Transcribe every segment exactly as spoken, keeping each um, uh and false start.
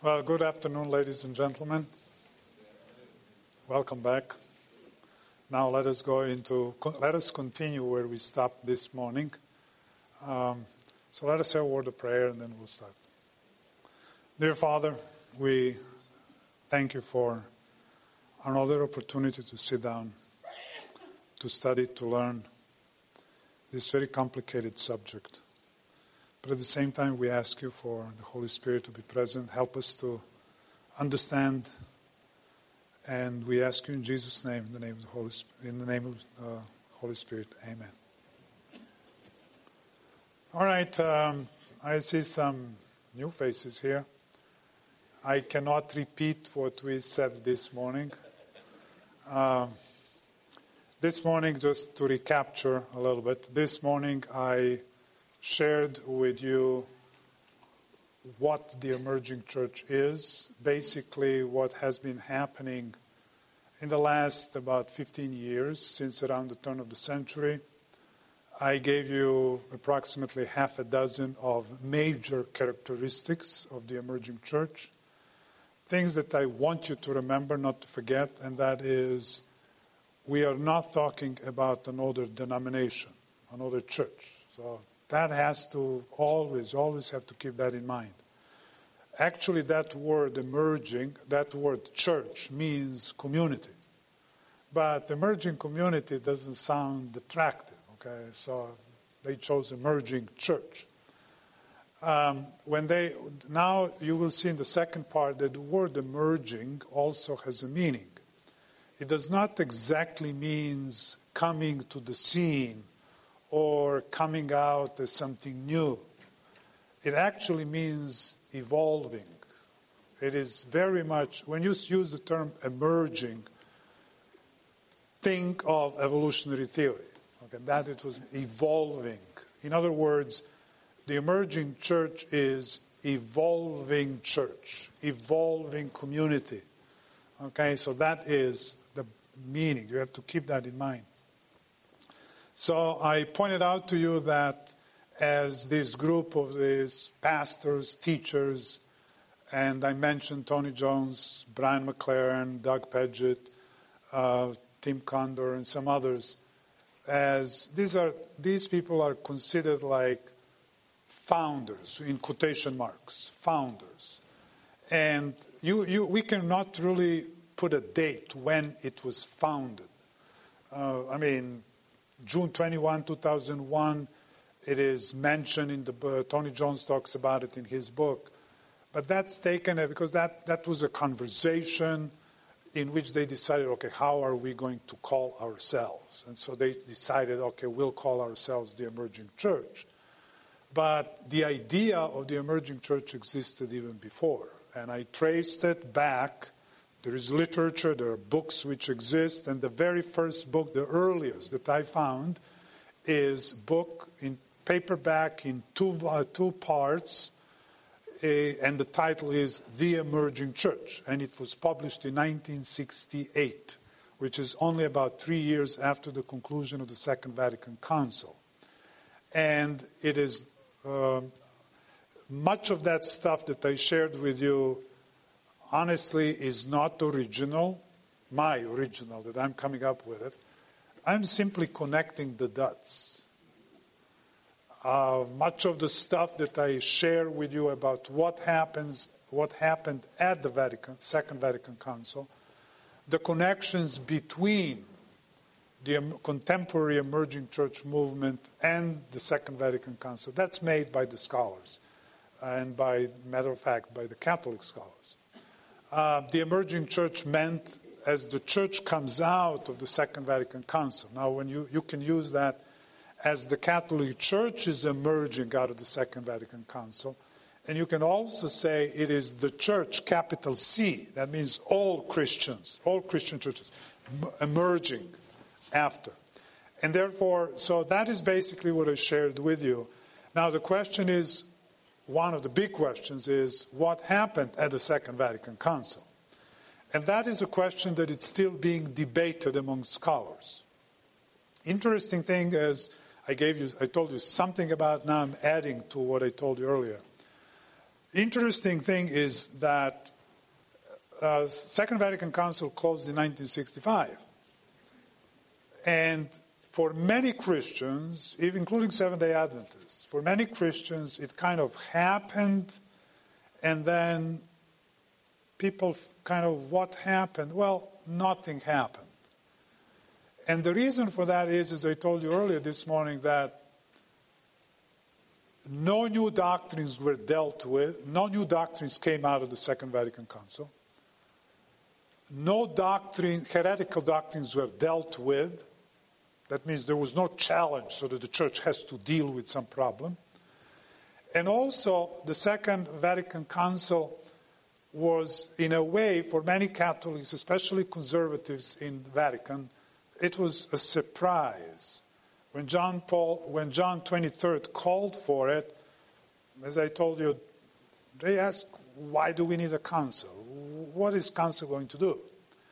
Well, good afternoon, ladies and gentlemen. Welcome back. Now let us go into, let us continue where we stopped this morning. Um, so let us have a word of prayer and then we'll start. Dear Father, we thank you for another opportunity to sit down, to study, to learn this very complicated subject. But at the same time, we ask you for the Holy Spirit to be present, help us to understand. And we ask you in Jesus' name, in the name of the Holy, in the name of the Holy Spirit, Amen. All right, um, I see some new faces here. I cannot repeat what we said this morning. Um, this morning, just to recapture a little bit, this morning I shared with you what the emerging church is, basically what has been happening in the last about fifteen years, since around the turn of the century. I gave you approximately half a dozen of major characteristics of the emerging church, things that I want you to remember, not to forget, and that is we are not talking about another denomination, another church. So that has to always, always have to keep that in mind. Actually, that word emerging, that word church means community. But emerging community doesn't sound attractive, okay? So they chose emerging church. Um, when they, now you will see in the second part that the word emerging also has a meaning. It does not exactly mean coming to the scene or coming out as something new. It actually means evolving. It is very much, when you use the term emerging, think of evolutionary theory. Okay, that it was evolving. In other words, the emerging church is evolving church, evolving community. Okay, so that is the meaning. You have to keep that in mind. So I pointed out to you that as this group of these pastors, teachers, and I mentioned Tony Jones, Brian McLaren, Doug Paget, uh, Tim Condor, and some others, as these are these people are considered like founders, in quotation marks, founders. And you, you, we cannot really put a date when it was founded. Uh, I mean, June twenty-first, two thousand one, it is mentioned in the uh, Tony Jones talks about it in his book. But that's taken uh, because that, that was a conversation in which they decided, okay, how are we going to call ourselves? And so they decided, okay, we'll call ourselves the emerging church. But the idea of the emerging church existed even before. And I traced it back. There is literature, there are books which exist, and the very first book, the earliest that I found, is book in paperback in two uh, two parts, uh, and the title is The Emerging Church, and it was published in nineteen sixty-eight, which is only about three years after the conclusion of the Second Vatican Council. And it is uh, much of that stuff that I shared with you honestly is not original, my original, that I'm coming up with it. I'm simply connecting the dots. Uh, much of the stuff that I share with you about what happens, what happened at the Vatican, Second Vatican Council, the connections between the contemporary emerging church movement and the Second Vatican Council, that's made by the scholars, and by matter of fact, by the Catholic scholars. Uh, the emerging church meant as the church comes out of the Second Vatican Council. Now, when you, you can use that as the Catholic Church is emerging out of the Second Vatican Council, and you can also say it is the church, capital C. That means all Christians, all Christian churches, emerging after. And therefore, so that is basically what I shared with you. Now, the question is, one of the big questions is, what happened at the Second Vatican Council? And that is a question that is still being debated among scholars. Interesting thing is, I gave you, I told you something about, now I'm adding to what I told you earlier. interesting thing is that uh, Second Vatican Council closed in nineteen sixty-five. And for many Christians, even including Seventh-day Adventists, for many Christians it kind of happened, and then people kind of, what happened? Well, nothing happened. And the reason for that is, as I told you earlier this morning, that no new doctrines were dealt with, no new doctrines came out of the Second Vatican Council. No doctrine, heretical doctrines were dealt with. That means there was no challenge so that the church has to deal with some problem. And also, the Second Vatican Council was, in a way, for many Catholics, especially conservatives in the Vatican, it was a surprise. When John Paul, when John the twenty-third called for it, as I told you, they asked, why do we need a council? What is council going to do?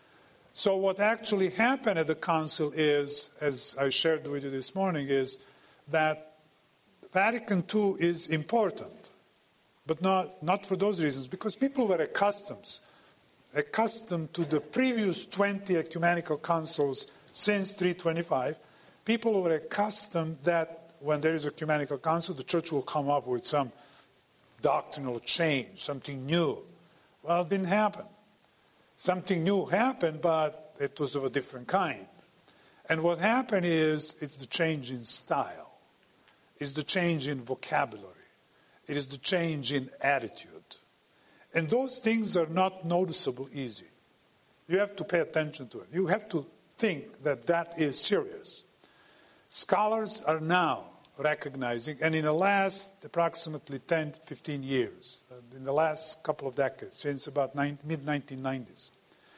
So what actually happened at the council is, as I shared with you this morning, is that Vatican Two is important. But not, not for those reasons, because people were accustomed, accustomed to the previous twenty ecumenical councils since three twenty-five. People were accustomed that when there is a ecumenical council, the church will come up with some doctrinal change, something new. Well, it didn't happen. Something new happened, but it was of a different kind. And what happened is, it's the change in style. It's the change in vocabulary. It is the change in attitude. And those things are not noticeable easy. You have to pay attention to it. You have to think that that is serious. Scholars are now recognizing, and in the last approximately ten, fifteen years, in the last couple of decades, since about mid nineteen nineties,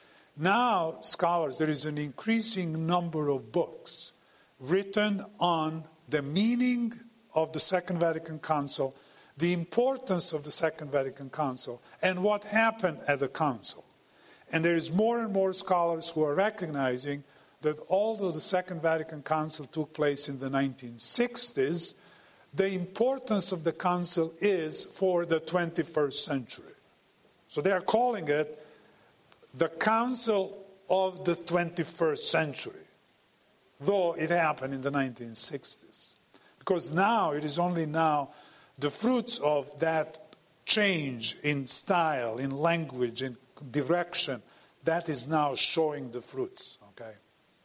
now scholars, there is an increasing number of books written on the meaning of the Second Vatican Council, the importance of the Second Vatican Council, and what happened at the Council. And there is more and more scholars who are recognizing that although the Second Vatican Council took place in the nineteen sixties, the importance of the Council is for the twenty-first century. So they are calling it the Council of the twenty-first century, though it happened in the nineteen sixties. Because now, it is only now, the fruits of that change in style, in language, in direction, that is now showing the fruits, okay?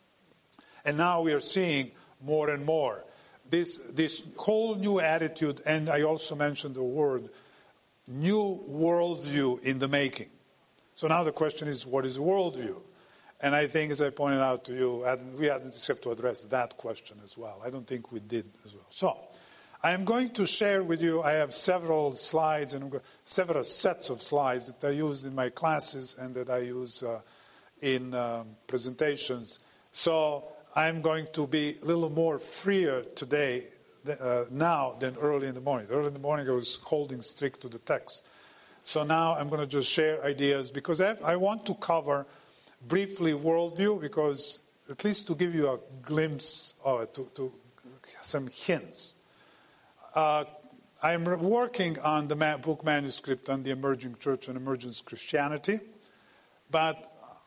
And now we are seeing more and more this, this whole new attitude, and I also mentioned the word, new worldview in the making. So now the question is, what is worldview? And I think, as I pointed out to you, we have to address that question as well. I don't think we did as well. So, I am going to share with you, I have several slides and several sets of slides that I use in my classes and that I use uh, in um, presentations. So I'm going to be a little more freer today, uh, now, than early in the morning. Early in the morning I was holding strict to the text. So now I'm going to just share ideas because I, I want to cover briefly worldview, because at least to give you a glimpse of it, to, to some hints. Uh, I'm working on the ma- book manuscript on the emerging church and emergent Christianity, but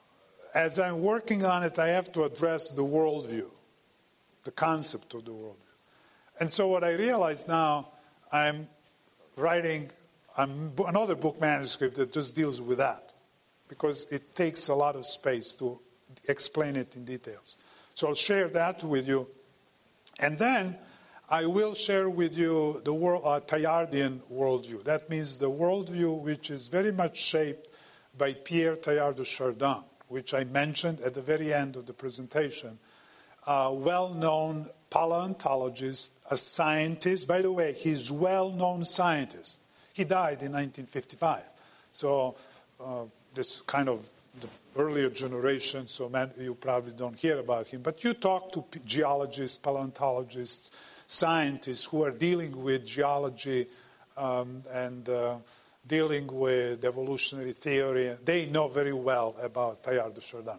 as I'm working on it, I have to address the worldview, the concept of the worldview. And so what I realize now, I'm writing um, another book manuscript that just deals with that, because it takes a lot of space to explain it in details. So I'll share that with you. And then I will share with you the world, uh, Teilhardian worldview. That means the worldview which is very much shaped by Pierre Teilhard de Chardin, which I mentioned at the very end of the presentation. A well-known paleontologist, a scientist. By the way, he's a well-known scientist. He died in nineteen fifty-five. So uh, this kind of the earlier generation, so man, you probably don't hear about him. But you talk to geologists, paleontologists, scientists who are dealing with geology um, and uh, dealing with evolutionary theory. They know very well about Teilhard de Chardin.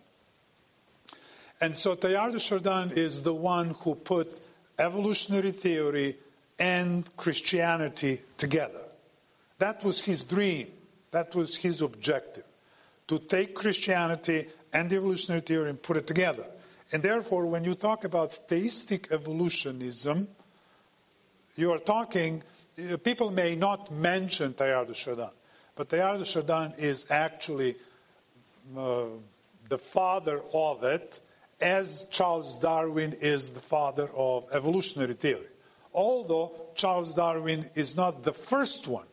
And so Teilhard de Chardin is the one who put evolutionary theory and Christianity together. That was his dream. That was his objective, to take Christianity and the evolutionary theory and put it together. And therefore, when you talk about theistic evolutionism, you are talking, people may not mention Teilhard de Chardin, but Teilhard de Chardin is actually uh, the father of it, as Charles Darwin is the father of evolutionary theory. Although Charles Darwin is not the first one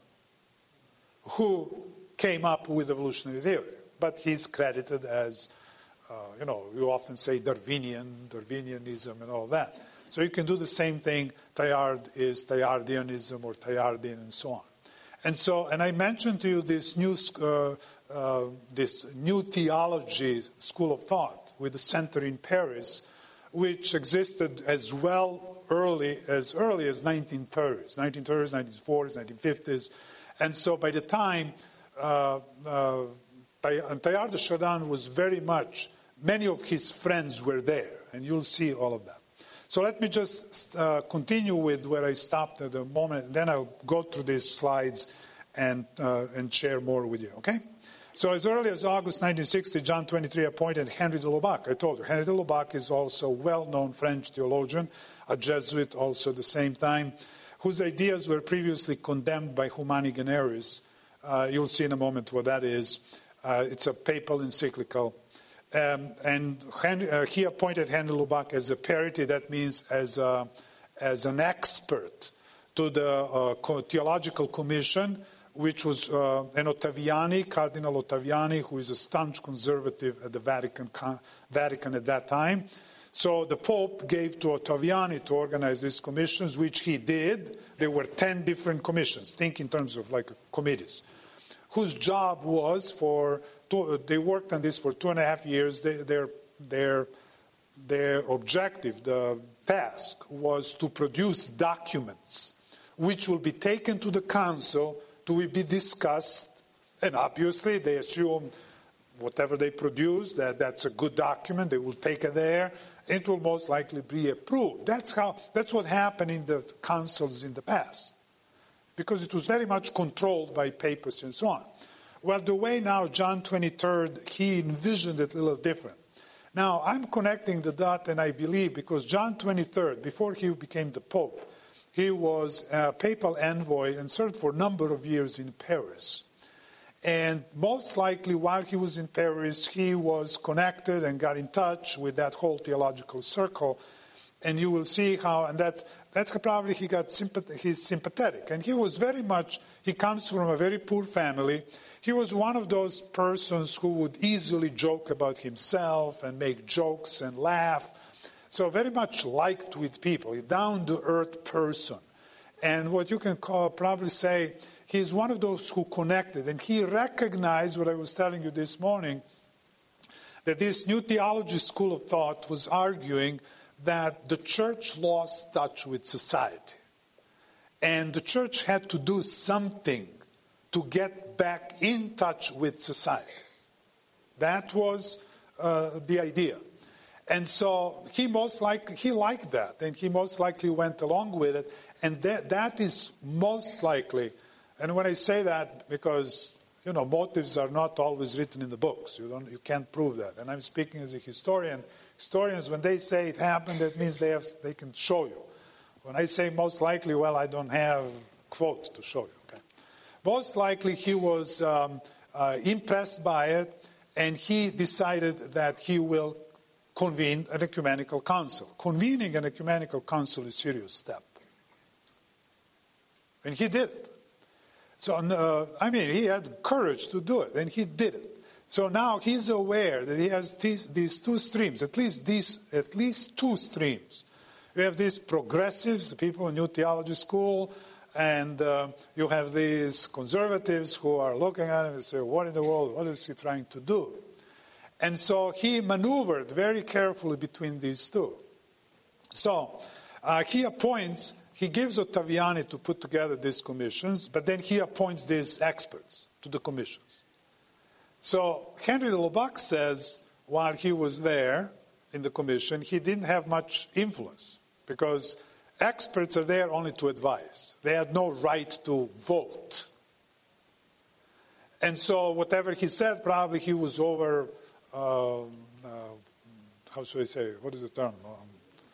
who came up with evolutionary theory, but he's credited as, uh, you know, you often say Darwinian, Darwinianism and all that. So you can do the same thing. Teilhard is Teilhardianism or Teilhardian and so on. And so, and I mentioned to you this new, uh, uh, this new theology school of thought with a center in Paris, which existed as well early as early as nineteen thirties, nineteen thirties, nineteen forties, nineteen fifties. And so by the time uh, uh, Teilhard de Chardin was very much, many of his friends were there, and you'll see all of that. So let me just uh, continue with where I stopped at the moment, and then I'll go through these slides and uh, and share more with you, okay? So as early as August nineteen sixty, John twenty-three appointed Henry de Lubac. I told you, Henry de Lubac is also a well-known French theologian, a Jesuit also at the same time, whose ideas were previously condemned by Humani Generis. Uh, you'll see in a moment what that is. Uh, it's a papal encyclical. Um, and Henry, uh, he appointed Henry Lubac as a parity, that means as, a, as an expert to the uh, Theological Commission, which was uh, an Ottaviani, Cardinal Ottaviani, who is a staunch conservative at the Vatican, Vatican at that time. So the Pope gave to Ottaviani to organize these commissions, which he did. There were ten different commissions, think in terms of like committees, whose job was for, two, they worked on this for two and a half years. They, their, their, their objective, the task, was to produce documents which will be taken to the council to be discussed, and obviously they assume whatever they produce, that that's a good document, they will take it there, and it will most likely be approved. That's how, that's what happened in the councils in the past, because it was very much controlled by papacy and so on. Well, the way now John twenty-third, he envisioned it a little different. Now, I'm connecting the dot, and I believe, because John twenty-third, before he became the Pope, he was a papal envoy and served for a number of years in Paris. And most likely while he was in Paris, he was connected and got in touch with that whole theological circle. And you will see how, and that's that's probably he got sympath- he's sympathetic. And he was very much, he comes from a very poor family. He was one of those persons who would easily joke about himself and make jokes and laugh. So very much liked with people, a down-to-earth person. And what you can call, probably say, he's one of those who connected. And he recognized what I was telling you this morning, that this new theology school of thought was arguing that the church lost touch with society. And the church had to do something to get back in touch with society. That was uh, the idea. And so he most likely, he liked that, and he most likely went along with it. And that that is most likely, and when I say that, because, you know, motives are not always written in the books. You don't, you can't prove that. And I'm speaking as a historian. Historians, when they say it happened, that means they have, they can show you. When I say most likely, well, I don't have a quote to show you. Okay? Most likely he was um, uh, impressed by it, and he decided that he will convene an ecumenical council. Convening an ecumenical council is a serious step. And he did it. So, uh, I mean, he had courage to do it, and he did it. So now he's aware that he has these, these two streams, at least these, at least two streams. You have these progressives, the people in New Theology School, and uh, you have these conservatives who are looking at him and say, what in the world, what is he trying to do? And so he maneuvered very carefully between these two. So uh, he appoints, he gives Ottaviani to put together these commissions, but then he appoints these experts to the commissions. So Henry de Lubac says, while he was there in the commission, he didn't have much influence, because experts are there only to advise. They had no right to vote. And so whatever he said, probably he was over, uh, uh, how should I say, what is the term? Um,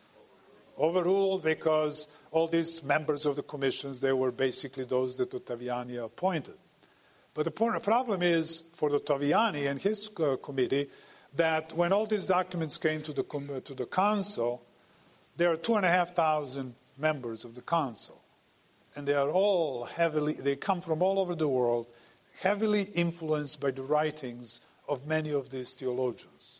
overruled, because all these members of the commissions, they were basically those that Ottaviani appointed. But the point, problem is for Ottaviani and his uh, committee that when all these documents came to the, to the council, there are two and a half thousand members of the council. And they are all heavily, they come from all over the world, heavily influenced by the writings of many of these theologians.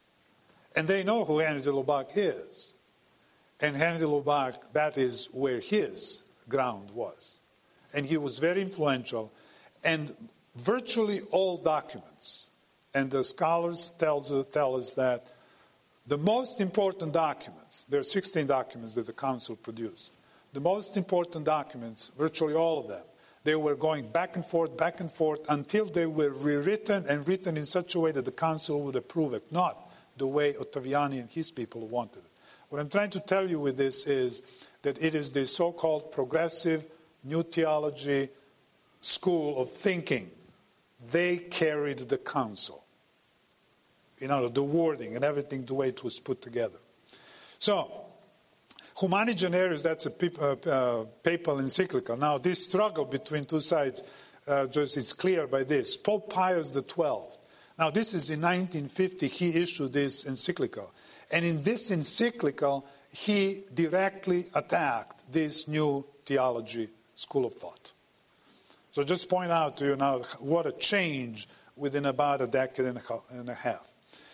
And they know who Henry de Lubac is. And Henry de Lubac, that is where his ground was. And he was very influential. And virtually all documents, and the scholars tells, tell us that the most important documents, there are sixteen documents that the council produced, the most important documents, virtually all of them, they were going back and forth, back and forth, until they were rewritten and written in such a way that the council would approve it, not the way Ottaviani and his people wanted it. What I'm trying to tell you with this is that it is the so-called progressive new theology school of thinking. They carried the council. You know, the wording and everything, the way it was put together. So, Humani Generis, that's a uh, papal encyclical. Now, this struggle between two sides uh, just is clear by this. Pope Pius the twelfth. Now, this is in nineteen fifty, he issued this encyclical. And in this encyclical, he directly attacked this new theology school of thought. So just point out to you now what a change within about a decade and a half.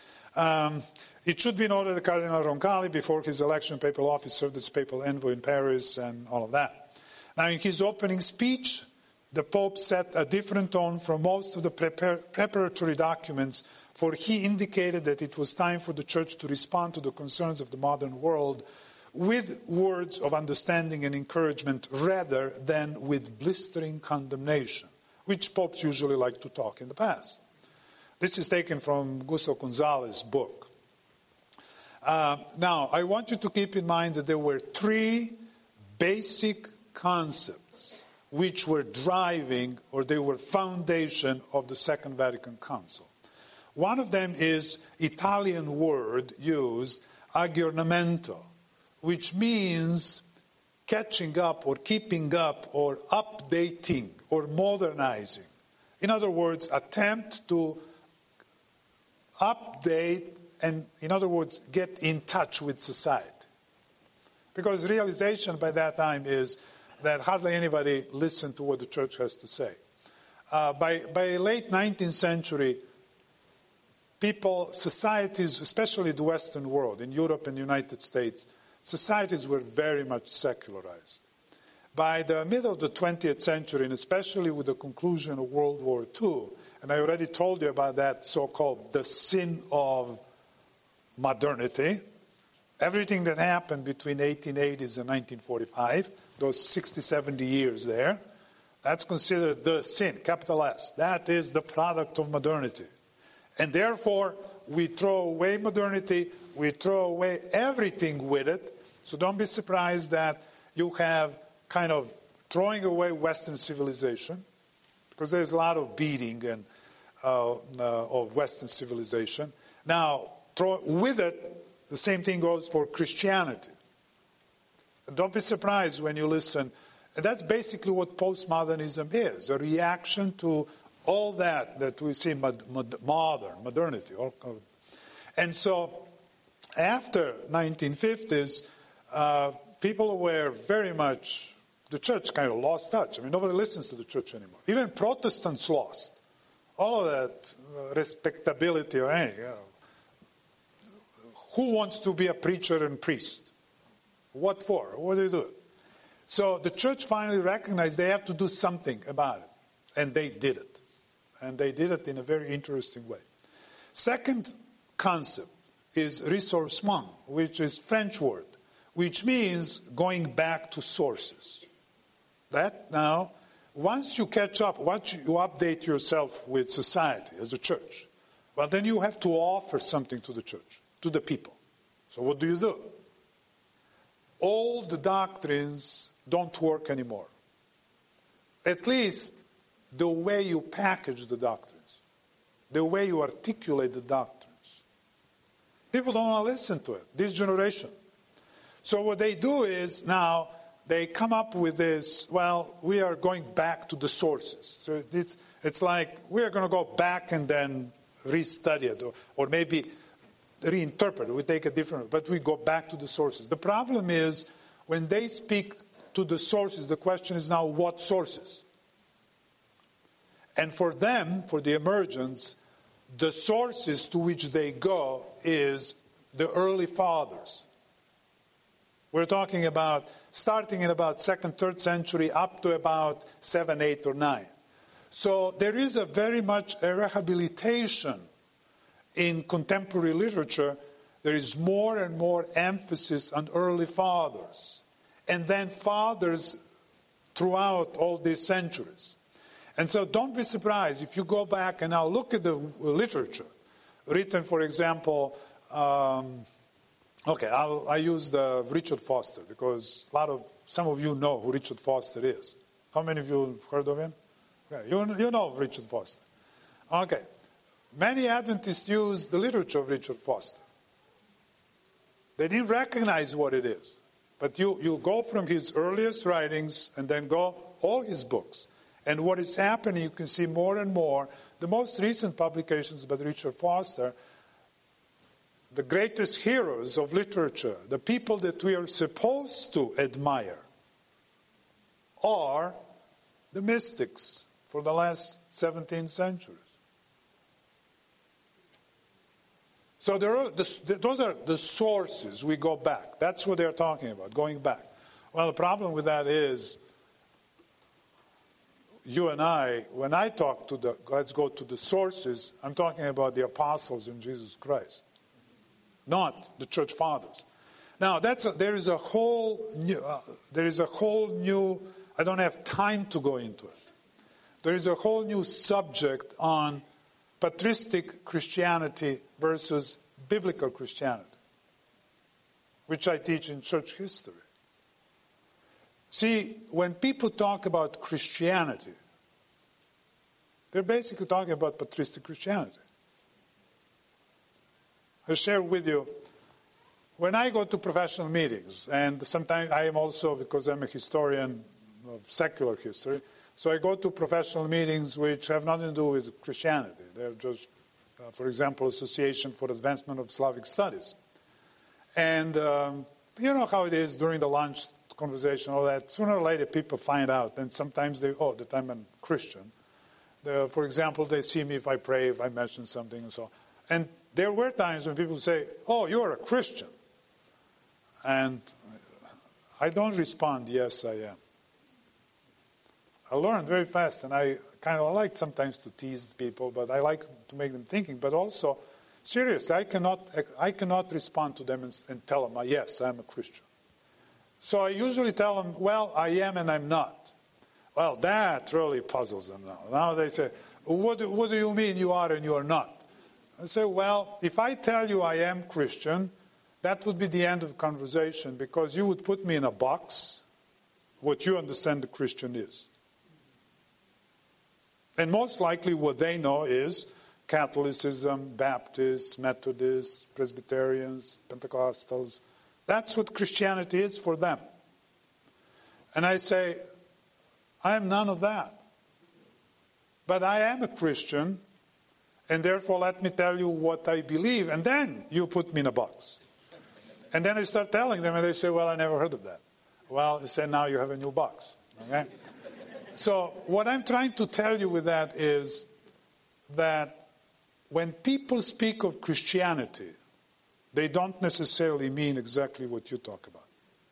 Um, it should be noted that Cardinal Roncalli, before his election papal office, served as papal envoy in Paris and all of that. Now, in his opening speech, the Pope set a different tone from most of the prepar- preparatory documents, for he indicated that it was time for the Church to respond to the concerns of the modern world with words of understanding and encouragement rather than with blistering condemnation, which popes usually like to talk in the past. This is taken from Gustavo Gonzalez's book. Uh, now, I want you to keep in mind that there were three basic concepts which were driving, or they were foundation of the Second Vatican Council. One of them is Italian word used, aggiornamento, which means catching up or keeping up or updating or modernizing. In other words, attempt to update and, in other words, get in touch with society. Because realization by that time is that hardly anybody listened to what the church has to say. Uh, by, by late nineteenth century, people, societies, especially the Western world, in Europe and the United States, societies were very much secularized. By the middle of the twentieth century, and especially with the conclusion of World War Two, and I already told you about that so-called the sin of modernity, everything that happened between eighteen eighties and nineteen forty-five, those sixty, seventy years there, that's considered the sin, capital S. That is the product of modernity. And therefore, we throw away modernity, we throw away everything with it. So don't be surprised that you have kind of throwing away Western civilization, because there's a lot of beating and uh, uh, of Western civilization. Now, throw, with it, the same thing goes for Christianity. And don't be surprised when you listen. And that's basically what postmodernism is, a reaction to all that that we see mod, mod, modern, modernity. And so after nineteen fifties, uh, people were very much, the church kind of lost touch. I mean, nobody listens to the church anymore. Even Protestants lost all of that uh, respectability or anything. You know. Who wants to be a preacher and priest? What for? What do you do? So the church finally recognized they have to do something about it. And they did it. And they did it in a very interesting way. Second concept is ressourcement, which is French word, which means going back to sources. That now, once you catch up, once you update yourself with society as a church, well, then you have to offer something to the church, to the people. So what do you do? Old doctrines don't work anymore. At least the way you package the doctrines, the way you articulate the doctrines. People don't want to listen to it, this generation. So what they do is now they come up with this, well, we are going back to the sources. So it's, it's like we are going to go back and then restudy it, or, or maybe reinterpret it. We take a different, but we go back to the sources. The problem is when they speak to the sources, the question is now what sources? And for them, for the emergents, the sources to which they go is the early fathers. We're talking about starting in about second, third century up to about seven, eight, or nine. So there is a very much a rehabilitation in contemporary literature. There is more and more emphasis on early fathers. And then fathers throughout all these centuries. And so don't be surprised if you go back and now look at the literature written, for example, um, okay, I'll, I use the Richard Foster because a lot of, some of you know who Richard Foster is. How many of you have heard of him? Okay, you, you know Richard Foster. Okay, many Adventists use the literature of Richard Foster. They didn't recognize what it is. But you, you go from his earliest writings and then go all his books. And what is happening, you can see more and more. The most recent publications by Richard Foster, the greatest heroes of literature, the people that we are supposed to admire, are the mystics for the last seventeen centuries. So there are the, those are the sources we go back. That's what they're talking about, going back. Well, the problem with that is, you and I, when I talk to the, let's go to the sources, I'm talking about the apostles in Jesus Christ, not the church fathers. Now, that's a, there is a whole new, uh, there is a whole new, I don't have time to go into it. There is a whole new subject on patristic Christianity versus biblical Christianity, which I teach in church history. See, when people talk about Christianity, they're basically talking about patristic Christianity. I'll share with you, when I go to professional meetings, and sometimes I am also, because I'm a historian of secular history, so I go to professional meetings which have nothing to do with Christianity. They're just, uh, for example, Association for Advancement of Slavic Studies. And um, you know how it is during the lunch conversation, all that. Sooner or later people find out, and sometimes they, oh, that I'm a Christian. The, for example, they see me if I pray, if I mention something and so on. And there were times when people say, oh, you're a Christian. And I don't respond, yes, I am. I learned very fast, and I kind of like sometimes to tease people, but I like to make them thinking. But also, seriously, I cannot, I cannot respond to them and, and tell them, yes, I'm a Christian. So I usually tell them, well, I am and I'm not. Well, that really puzzles them now. Now they say, what do, what do you mean you are and you are not? I say, well, if I tell you I am Christian, that would be the end of the conversation, because you would put me in a box, what you understand the Christian is. And most likely what they know is Catholicism, Baptists, Methodists, Presbyterians, Pentecostals. That's what Christianity is for them. And I say, I am none of that. But I am a Christian, and therefore let me tell you what I believe, and then you put me in a box. And then I start telling them, and they say, well, I never heard of that. Well, I say, now you have a new box. Okay? So what I'm trying to tell you with that is that when people speak of Christianity, they don't necessarily mean exactly what you talk about.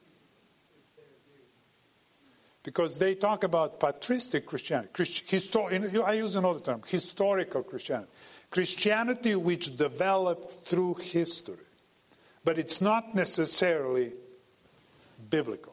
Because they talk about patristic Christianity. Christ, histor- I use another term, historical Christianity. Christianity which developed through history. But it's not necessarily biblical.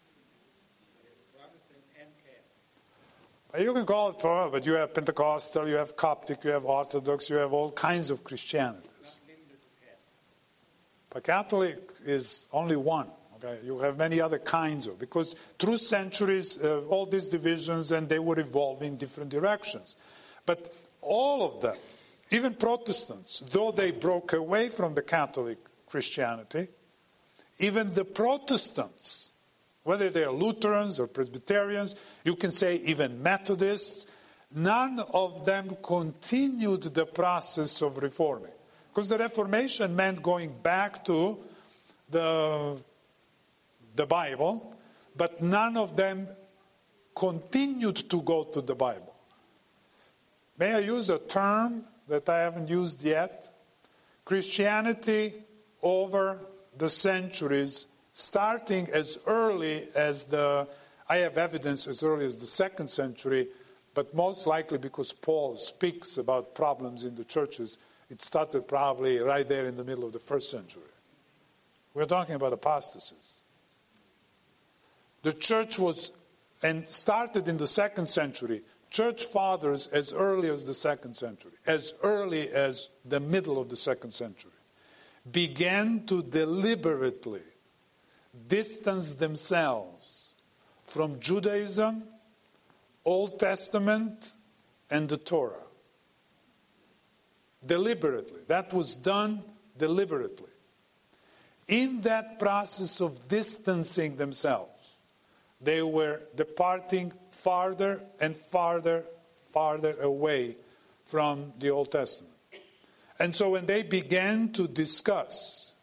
You can call it plural, but you have Pentecostal, you have Coptic, you have Orthodox, you have all kinds of Christianities. But Catholic is only one of Okay? You have many other kinds of, because through centuries, uh, all these divisions, and they were evolving in different directions. But all of them, even Protestants, though they broke away from the Catholic Christianity, even the Protestants, whether they are Lutherans or Presbyterians, you can say even Methodists, none of them continued the process of reforming. Because the Reformation meant going back to the, the Bible, but none of them continued to go to the Bible. May I use a term that I haven't used yet? Christianity over the centuries, starting as early as the, I have evidence as early as the second century, but most likely because Paul speaks about problems in the churches, it started probably right there in the middle of the first century. We're talking about apostasies. The church was, and started in the second century, church fathers as early as the second century, as early as the middle of the second century, began to deliberately distance themselves from Judaism, Old Testament, and the Torah. Deliberately. That was done deliberately. In that process of distancing themselves, they were departing farther and farther, farther away from the Old Testament. And so when they began to discuss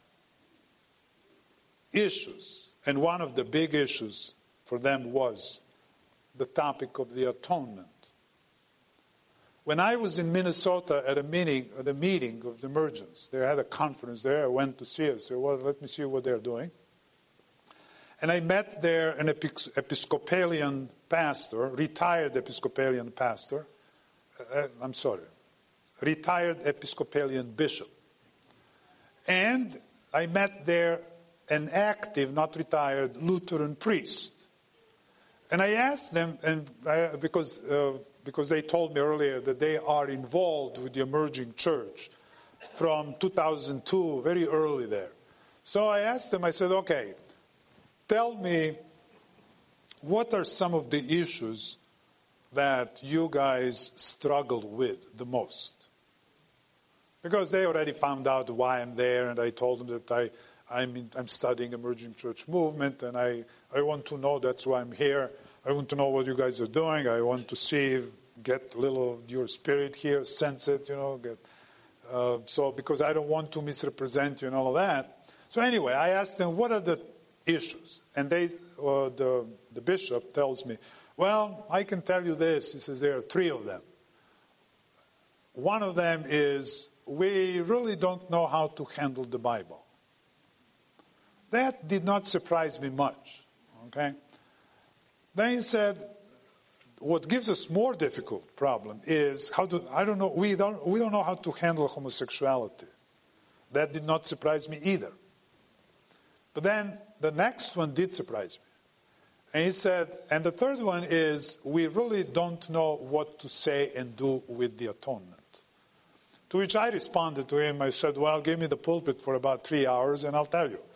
issues, and one of the big issues for them was the topic of the atonement. When I was in Minnesota at a meeting, at a meeting of the Emergence, they had a conference there. I went to see it. I said, well, let me see what they're doing. And I met there an Episcopalian pastor, retired Episcopalian pastor. Uh, I'm sorry, retired Episcopalian bishop. And I met there an active, not retired, Lutheran priest. And I asked them, and I, because uh, because they told me earlier that they are involved with the emerging church from two thousand two, very early there. So I asked them, I said, okay, tell me, what are some of the issues that you guys struggle with the most? Because they already found out why I'm there, and I told them that I, I'm, in, I'm studying emerging church movement, and I, I want to know, that's why I'm here. I want to know what you guys are doing. I want to see, get a little of your spirit here, sense it, you know. Get, uh, so because I don't want to misrepresent you and all of that. So anyway, I asked them, what are the issues? And they, uh, the, the bishop tells me, well, I can tell you this. He says there are three of them. One of them is we really don't know how to handle the Bible. That did not surprise me much. Okay? Then he said, what gives us more difficult problem is how to, I don't know, we don't, we don't know how to handle homosexuality. That did not surprise me either. But then the next one did surprise me. And he said, and the third one is, we really don't know what to say and do with the atonement. To which I responded to him, I said, well, give me the pulpit for about three hours and I'll tell you.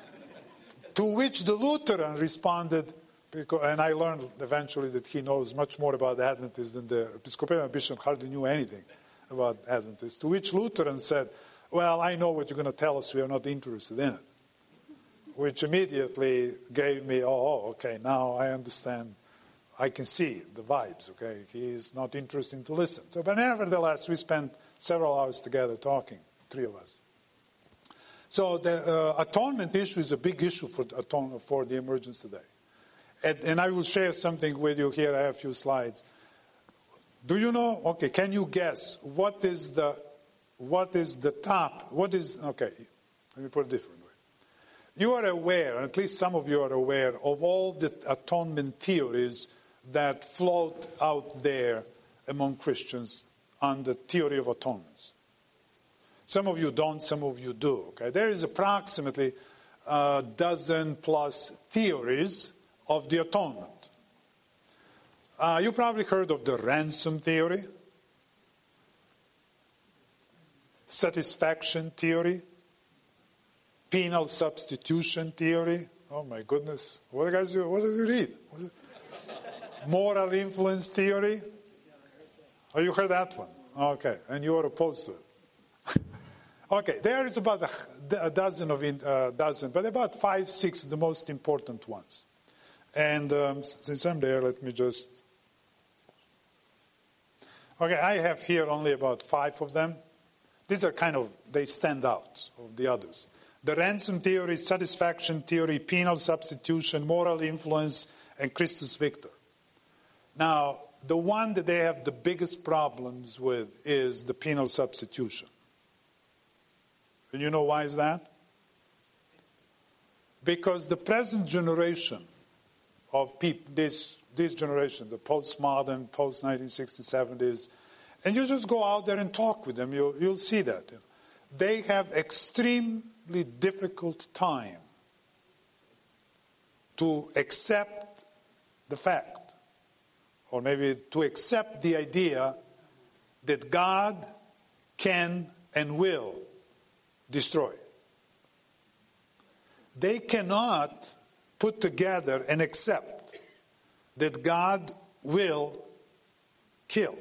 To which the Lutheran responded, because, and I learned eventually that he knows much more about Adventists than the Episcopalian bishop hardly knew anything about Adventists. To which Lutheran said, well, I know what you're going to tell us, we are not interested in it. Which immediately gave me, oh, okay, now I understand. I can see the vibes, okay? He is not interested to listen. So, but nevertheless, we spent several hours together talking, three of us. So the uh, atonement issue is a big issue for, atone, for the emergence today. And, and I will share something with you here. I have a few slides. Do you know, okay, can you guess what is the, what is the top, what is, okay, let me put it different. You are aware, at least some of you are aware, of all the atonement theories that float out there among Christians on the theory of atonements. Some of you don't, some of you do. Okay? There is approximately a dozen plus theories of the atonement. Uh, you probably heard of the ransom theory, satisfaction theory, penal substitution theory. Oh my goodness. What guys you what did you read? What is, moral influence theory? Oh, you heard that one. Okay. And you are opposed to it. Okay, there is about a, a dozen of in, uh, dozen, but about five, six the most important ones. And um, since I'm there, let me just. Okay, I have here only about five of them. These are kind of, they stand out of the others. The ransom theory, satisfaction theory, penal substitution, moral influence, and Christus Victor. Now, the one that they have the biggest problems with is the penal substitution. And you know why is that? Because the present generation of people, this, this generation, the postmodern, post-nineteen sixties, seventies, and you just go out there and talk with them, you'll, you'll see that. They have extremely difficult time to accept the fact, or maybe to accept the idea that God can and will destroy. They cannot put together and accept that God will kill.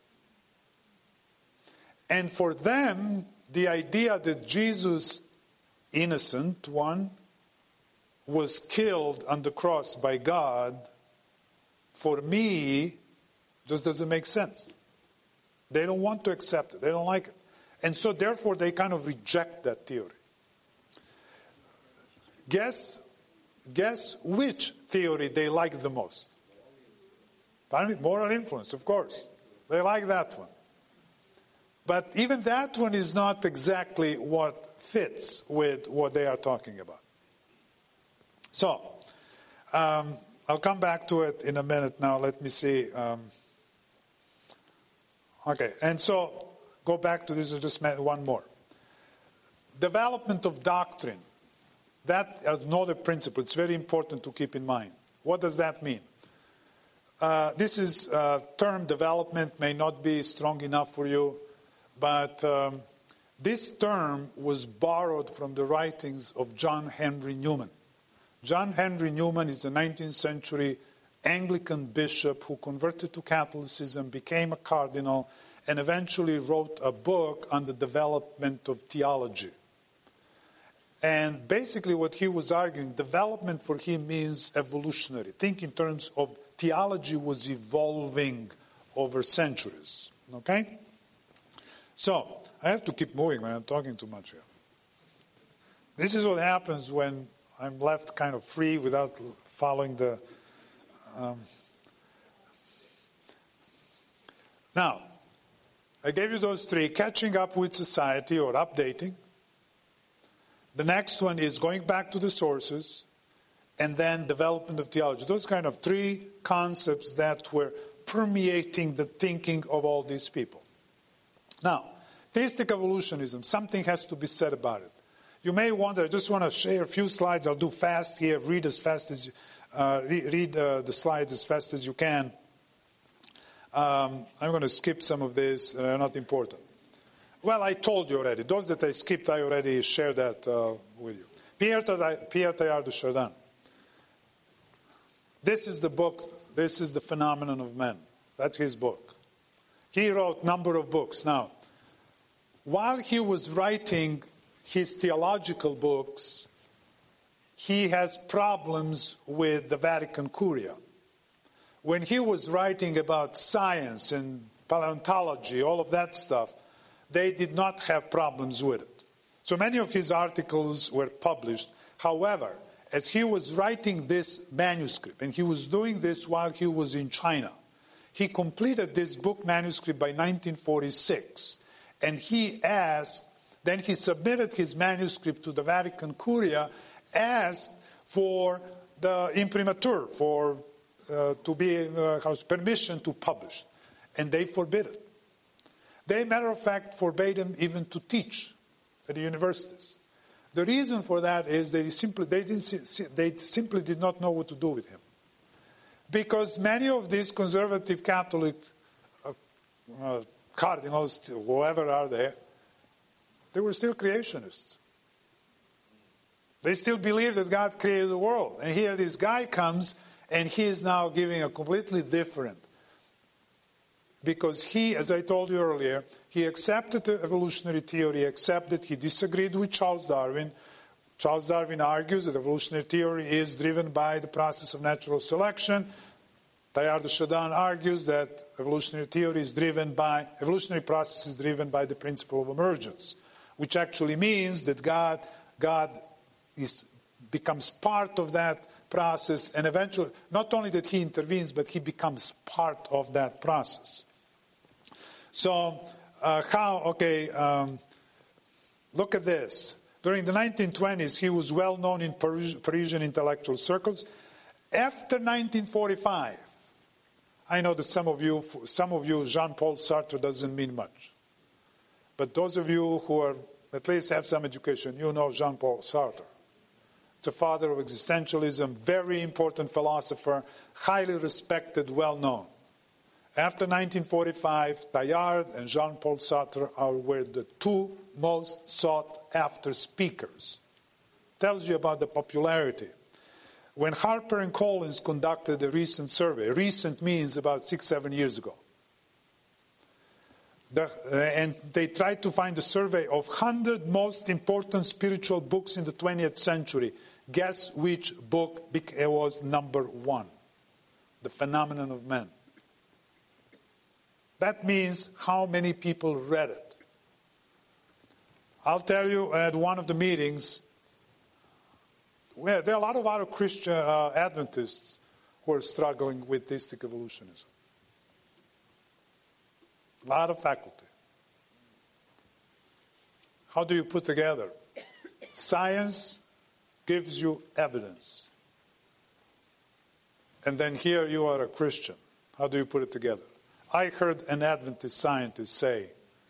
And for them, the idea that Jesus, innocent one, was killed on the cross by God, for me, just doesn't make sense. They don't want to accept it. They don't like it. And so therefore they kind of reject that theory. Guess, guess which theory they like the most? Pardon me? Moral influence, of course. They like that one. But even that one is not exactly what fits with what they are talking about. So, um, I'll come back to it in a minute now. Let me see. Um, okay, and so go back to this, just one more. Development of doctrine. That is another principle. It's very important to keep in mind. What does that mean? Uh, this is uh, term development, may not be strong enough for you, but um, this term was borrowed from the writings of John Henry Newman. John Henry Newman is a nineteenth century Anglican bishop who converted to Catholicism, became a cardinal, and eventually wrote a book on the development of theology. And basically what he was arguing, development for him means evolutionary. Think in terms of theology was evolving over centuries. Okay? So, I have to keep moving, man. I'm talking too much here. This is what happens when I'm left kind of free without following the... Um, now, I gave you those three. Catching up with society or updating. The next one is going back to the sources. And then development of theology. Those kind of three concepts that were permeating the thinking of all these people. Now, theistic evolutionism, something has to be said about it. You may wonder, I just want to share a few slides. I'll do fast here. Read as fast as you, uh, read, read uh, the slides as fast as you can. Um, I'm going to skip some of these that are not important. Well, I told you already. Those that I skipped, I already shared that uh, with you. Pierre, Pierre Teilhard de Chardin. This is the book, this is the phenomenon of men. That's his book. He wrote a number of books. Now, while he was writing his theological books, he has problems with the Vatican Curia. When he was writing about science and paleontology, all of that stuff, they did not have problems with it. So many of his articles were published. However, as he was writing this manuscript, and he was doing this while he was in China, he completed this book manuscript by nineteen forty-six. And he asked, then he submitted his manuscript to the Vatican Curia, asked for the imprimatur, for uh, to be uh, permission to publish. And they forbid it. They, matter of fact, forbade him even to teach at the universities. The reason for that is they simply they didn't they simply did not know what to do with him, because many of these conservative Catholic uh, uh, cardinals, whoever are there, they were still creationists. They still believe that God created the world. And here this guy comes and he is now giving a completely different. Because he, as I told you earlier, he accepted the evolutionary theory, accepted, he disagreed with Charles Darwin. Charles Darwin argues that evolutionary theory is driven by the process of natural selection. Teilhard de Chardin argues that evolutionary theory is driven by, evolutionary process is driven by the principle of emergence, which actually means that God, God is, becomes part of that process, and eventually, not only that he intervenes, but he becomes part of that process. So, uh, how, okay, um, look at this. During the nineteen twenties, he was well known in Paris, Parisian intellectual circles. After nineteen forty-five, I know that some of you, some of you, Jean-Paul Sartre doesn't mean much. But those of you who are, at least have some education, you know Jean-Paul Sartre. It's a father of existentialism, very important philosopher, highly respected, well known. After nineteen forty-five, Teilhard and Jean-Paul Sartre are, were the two most sought after speakers. Tells you about the popularity. When Harper and Collins conducted a recent survey, recent means about six, seven years ago, the, uh, and they tried to find a survey of one hundred most important spiritual books in the twentieth century. Guess which book was number one? The Phenomenon of Man. That means how many people read it. I'll tell you, at one of the meetings, well, there are a lot of other Christian uh, Adventists who are struggling with theistic evolutionism. A lot of faculty. How do you put together? Science gives you evidence. And then here you are a Christian. How do you put it together? I heard an Adventist scientist say,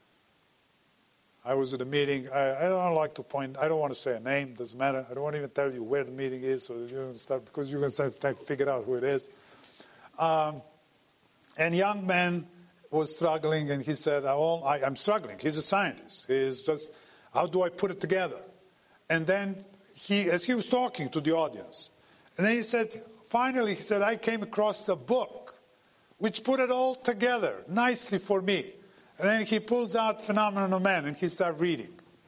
I was at a meeting, I, I don't like to point, I don't want to say a name, doesn't matter. I don't want to even tell you where the meeting is, so you don't start, because you're going to start trying to figure out who it is. Um, and young man was struggling, and he said, oh, I, I'm struggling. He's a scientist. He's just, how do I put it together? And then he, as he was talking to the audience, and then he said, finally, he said, I came across a book which put it all together nicely for me. And then he pulls out Phenomenon of Man and he starts reading.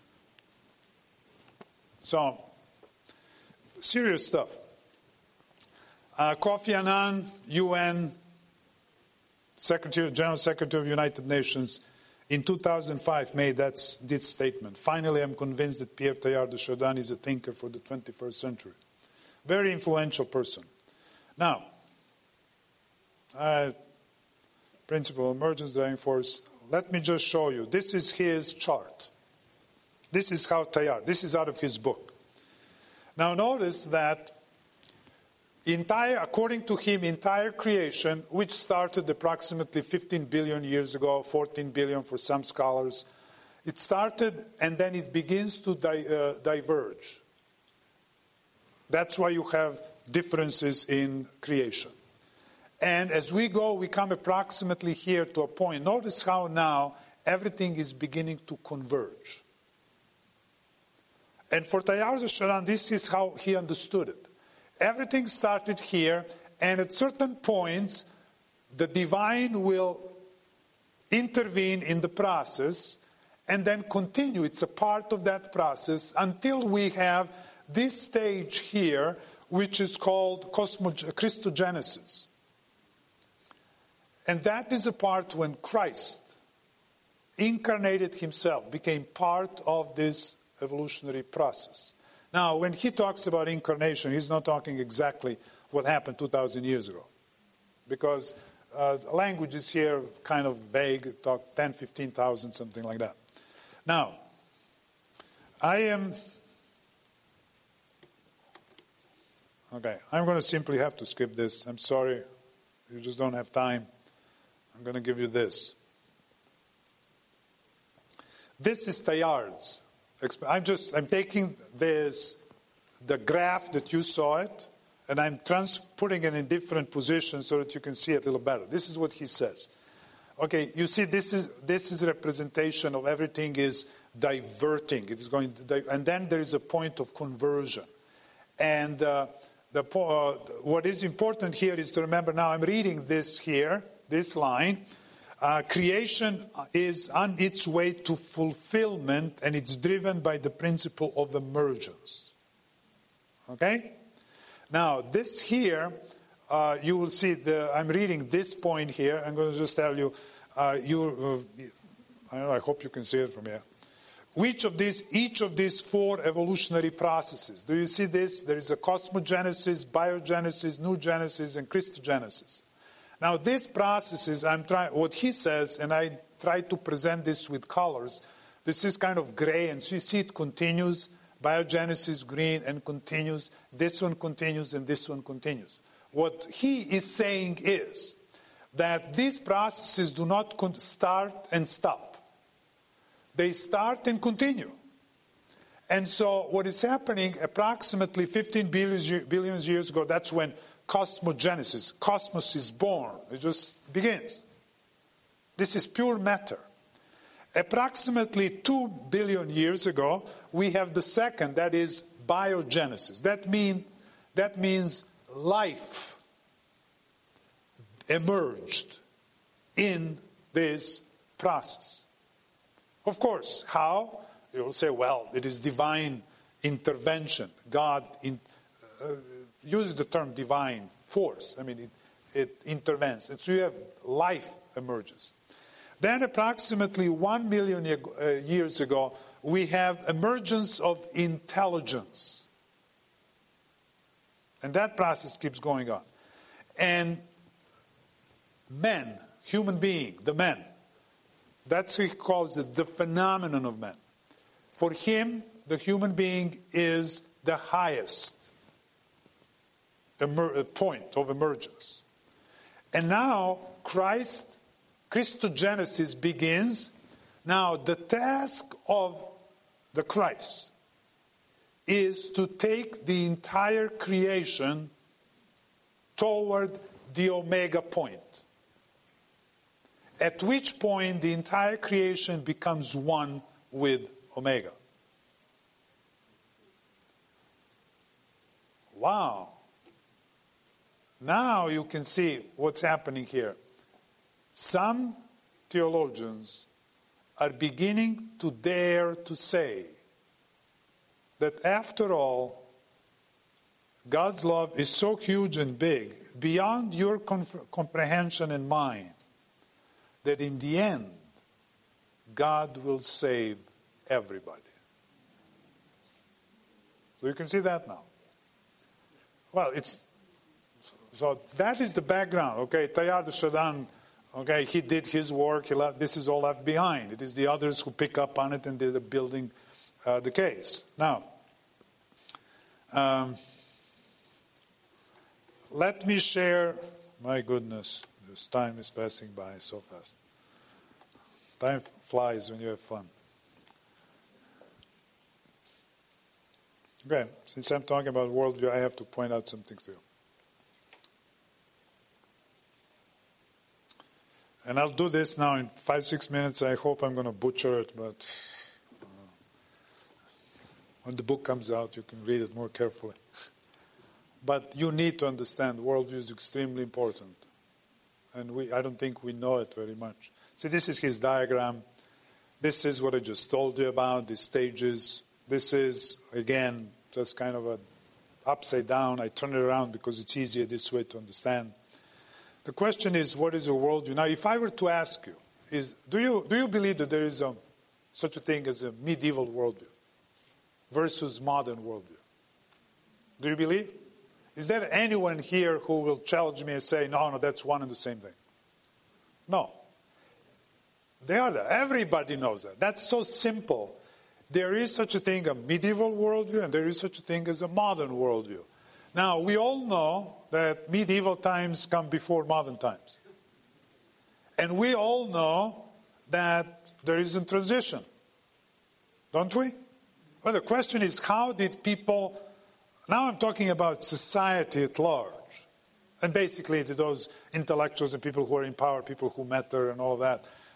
So, serious stuff. Uh, Kofi Annan, U N Secretary, General Secretary of the United Nations, in two thousand five made that this statement. Finally, I'm convinced that Pierre Teilhard de Chardin is a thinker for the twenty-first century. Very influential person. Now, uh, principle of emergence, driving force. Let me just show you. This is his chart. This is how Teilhard, this is out of his book. Now notice that entire, according to him, entire creation, which started approximately fifteen billion years ago, fourteen billion for some scholars, it started and then it begins to di- uh, diverge. That's why you have differences in creation. And as we go, we come approximately here to a point. Notice how now everything is beginning to converge. And for Teilhard de Chardin, this is how he understood it. Everything started here, and at certain points, the divine will intervene in the process and then continue. It's a part of that process until we have this stage here, which is called cosmog- Christogenesis. And that is a part when Christ incarnated himself, became part of this evolutionary process. Now, when he talks about incarnation, he's not talking exactly what happened two thousand years ago. Because uh, language is here kind of vague, talk ten, fifteen thousand, something like that. Now, I am... Okay, I'm going to simply have to skip this. I'm sorry, you just don't have time. I'm going to give you this. This is Teilhard's. I'm just, I'm taking this, the graph that you saw it, and I'm trans putting it in different positions so that you can see it a little better. This is what he says. Okay, you see, this is this is a representation of everything is diverting. It is going to, and then there is a point of conversion. And uh, the, uh, what is important here is to remember, now I'm reading this here, this line. Uh, creation is on its way to fulfillment, and it's driven by the principle of emergence. Okay? Now, this here, uh, you will see, the, I'm reading this point here. I'm going to just tell you, uh, you uh, I don't know, I hope you can see it from here. Which of these, each of these four evolutionary processes, do you see this? There is a cosmogenesis, biogenesis, new genesis, and Christogenesis. Now, these processes, I'm trying, what he says, and I try to present this with colors, this is kind of gray, and so you see it continues, biogenesis green, and continues, this one continues, and this one continues. What he is saying is that these processes do not start and stop. They start and continue. And so what is happening approximately fifteen billion years ago, that's when cosmogenesis, cosmos is born. It just begins. This is pure matter. Approximately two billion years ago, we have the second, that is biogenesis. That mean, that means life emerged in this process. Of course, how? You will say, well, it is divine intervention. God in, uh, uses the term divine force. I mean, it, it intervenes. And so you have life emerges. Then approximately one million year, uh, years ago, we have emergence of intelligence. And that process keeps going on. And men, human being, the man, that's what he calls it, the phenomenon of man. For him, the human being is the highest emer- point of emergence. And now Christ, Christogenesis begins. Now the task of the Christ is to take the entire creation toward the omega point. At which point the entire creation becomes one with omega. Wow. Now you can see what's happening here. Some theologians are beginning to dare to say that after all, God's love is so huge and big, beyond your comp- comprehension and mind, that in the end, God will save everybody. So you can see that now. Well, it's so that is the background. Okay, Teilhard de Chardin, okay, he did his work. He left, this is all left behind. It is the others who pick up on it and they're building uh, the case. Now, um, let me share. My goodness, this time is passing by so fast. Time flies when you have fun. Okay, since I'm talking about worldview, I have to point out something to you. And I'll do this now in five, six minutes. I hope I'm going to butcher it, but uh, when the book comes out, you can read it more carefully. But you need to understand worldview is extremely important. And we, I don't think we know it very much. See, this is his diagram. This is what I just told you about, the stages. This is, again, just kind of a upside down. I turn it around because it's easier this way to understand. The question is, what is a worldview? Now, if I were to ask you, is do you do you believe that there is a, such a thing as a medieval worldview versus modern worldview? Do you believe? Is there anyone here who will challenge me and say, no, no, that's one and the same thing? No. They are there. Everybody knows that. That's so simple. There is such a thing, a medieval worldview, and there is such a thing as a modern worldview. Now, we all know that medieval times come before modern times. And we all know that there is a transition. Don't we? Well, the question is, how did people... Now I'm talking about society at large. And basically to those intellectuals and people who are in power, people who matter and all that.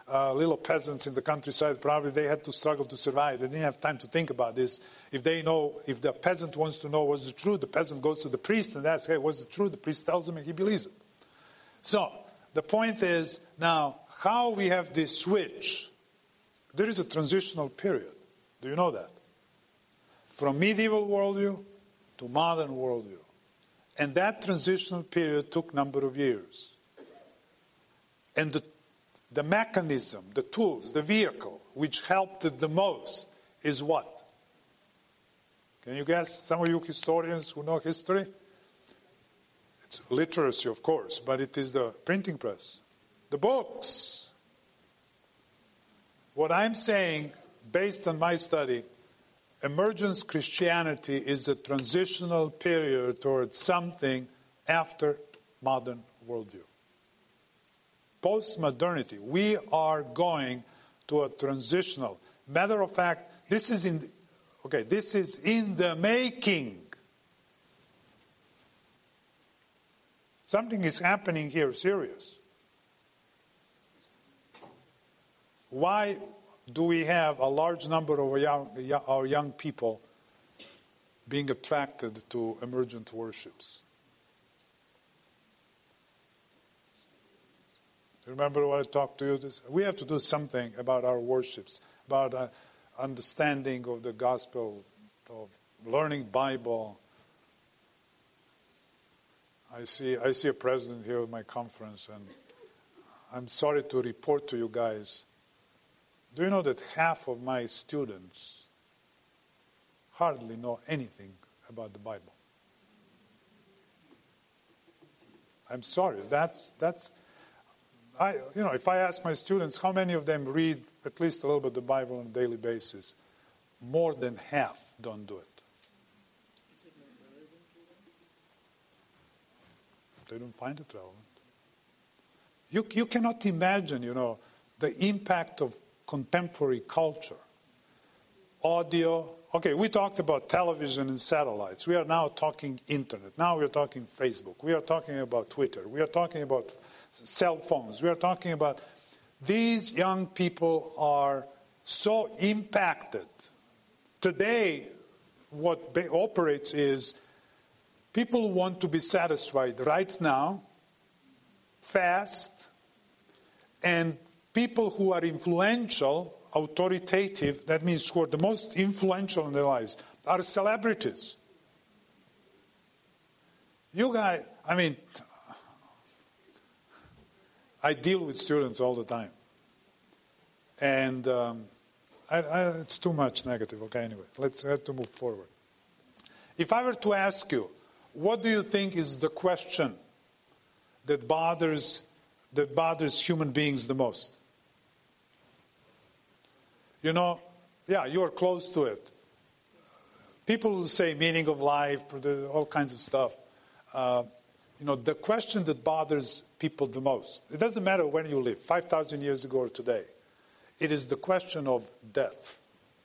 uh, little peasants in the countryside, probably they had to struggle to survive. They didn't have time to think about this. If they know, if the peasant wants to know what's the truth, the peasant goes to the priest and asks, hey, what's the truth? The priest tells him and he believes it. So, the point is now, how we have this switch. There is a transitional period. Do you know that? From medieval worldview to modern worldview. And that transitional period took a number of years. And the, the mechanism, the tools, the vehicle, which helped it the most is what? Can you guess? Some of you historians who know history? It's literacy, of course, but it is the printing press. The books. What I'm saying, based on my study, emergence Christianity is a transitional period towards something after modern worldview. Post-modernity. We are going to a transitional. Matter of fact, this is in, okay, this is in the making. Something is happening here, serious. Why do we have a large number of our young, our young people being attracted to emergent worships? Remember what I talked to you? This? We have to do something about our worships, about uh, understanding of the gospel, of learning Bible. I see I see a president here at my conference, and I'm sorry to report to you guys. Do you know that half of my students hardly know anything about the Bible? I'm sorry. That's that's. I you know if I ask my students how many of them read at least a little bit of the Bible on a daily basis, more than half don't do it. They don't find it relevant. You you cannot imagine, you know, the impact of contemporary culture. Audio. Okay, we talked about television and satellites. We are now talking internet. Now we are talking Facebook. We are talking about Twitter. We are talking about cell phones. We are talking about... These young people are so impacted. Today, what operates is people want to be satisfied right now, fast, and people who are influential, authoritative, that means who are the most influential in their lives, are celebrities. You guys, I mean, I deal with students all the time. And um, I, I, it's too much negative. Okay, anyway, let's have to move forward. If I were to ask you, what do you think is the question that bothers that bothers human beings the most? You know, yeah, you're close to it. People will say meaning of life, all kinds of stuff. Uh, you know, the question that bothers people the most, it doesn't matter when you live, five thousand years ago or today, it is the question of death.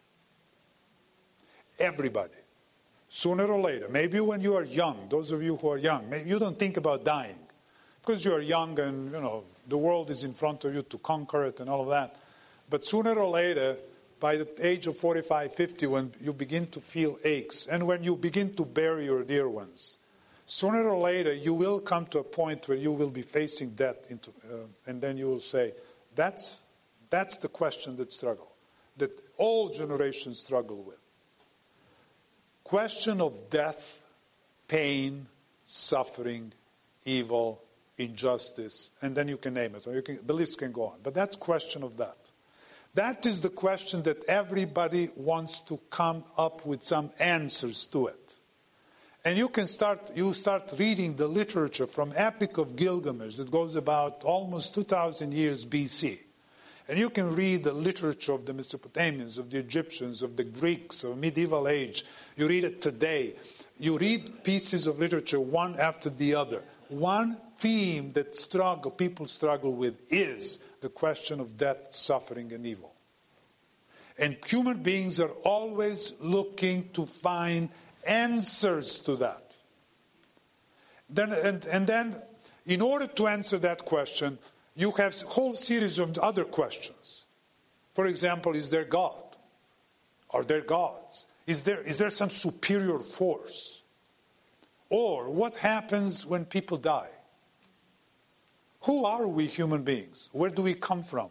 Everybody, sooner or later, maybe when you are young, those of you who are young, maybe you don't think about dying because you are young and, you know, the world is in front of you to conquer it and all of that. But sooner or later, by the age of forty-five, fifty, when you begin to feel aches and when you begin to bury your dear ones, sooner or later you will come to a point where you will be facing death, into, uh, and then you will say, that's, that's the question that struggle, that all generations struggle with. Question of death, pain, suffering, evil, injustice, and then you can name it. Or you can, the list can go on. But that's question of that. That is the question that everybody wants to come up with some answers to it. And you can start, you start reading the literature from Epic of Gilgamesh that goes about almost two thousand years B C. And you can read the literature of the Mesopotamians, of the Egyptians, of the Greeks, of medieval age. You read it today. You read pieces of literature one after the other. One theme that struggle, people struggle with is the question of death, suffering, and evil. And human beings are always looking to find answers to that. Then, and, and then, in order to answer that question, you have a whole series of other questions. For example, is there God? Are there gods? Is there, is there some superior force? Or what happens when people die? Who are we human beings? Where do we come from?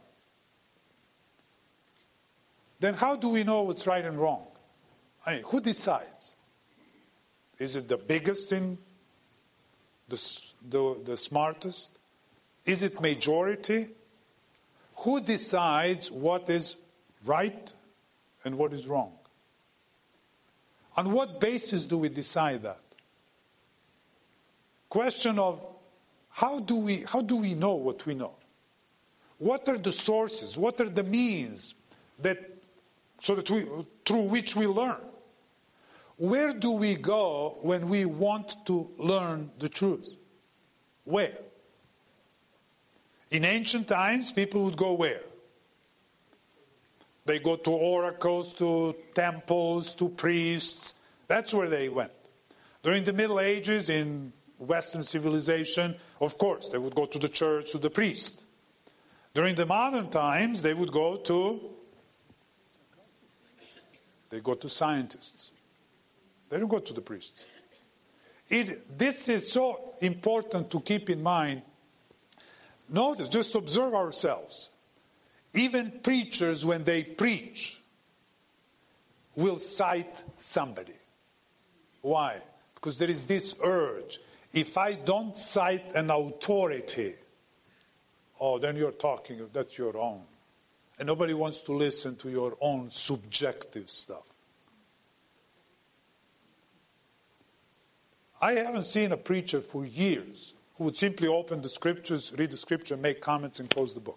Then how do we know what's right and wrong? I mean, who decides? Is it the biggest in the, the, the smartest? Is it majority? Who decides what is right and what is wrong? On what basis do we decide that? Question of how do we how do we know what we know? What are the sources? What are the means that so that we through which we learn? Where do we go when we want to learn the truth? Where? In ancient times, people would go where? They go to oracles, to temples, to priests. That's where they went. During the Middle Ages, in Western civilization, of course, they would go to the church, to the priest. During the modern times, they would go to, they go to scientists. They don't go to the priests. It, this is so important to keep in mind. Notice, just observe ourselves. Even preachers, when they preach, will cite somebody. Why? Because there is this urge. If I don't cite an authority, oh, then you're talking, that's your own. And nobody wants to listen to your own subjective stuff. I haven't seen a preacher for years who would simply open the scriptures, read the scripture, make comments, and close the book.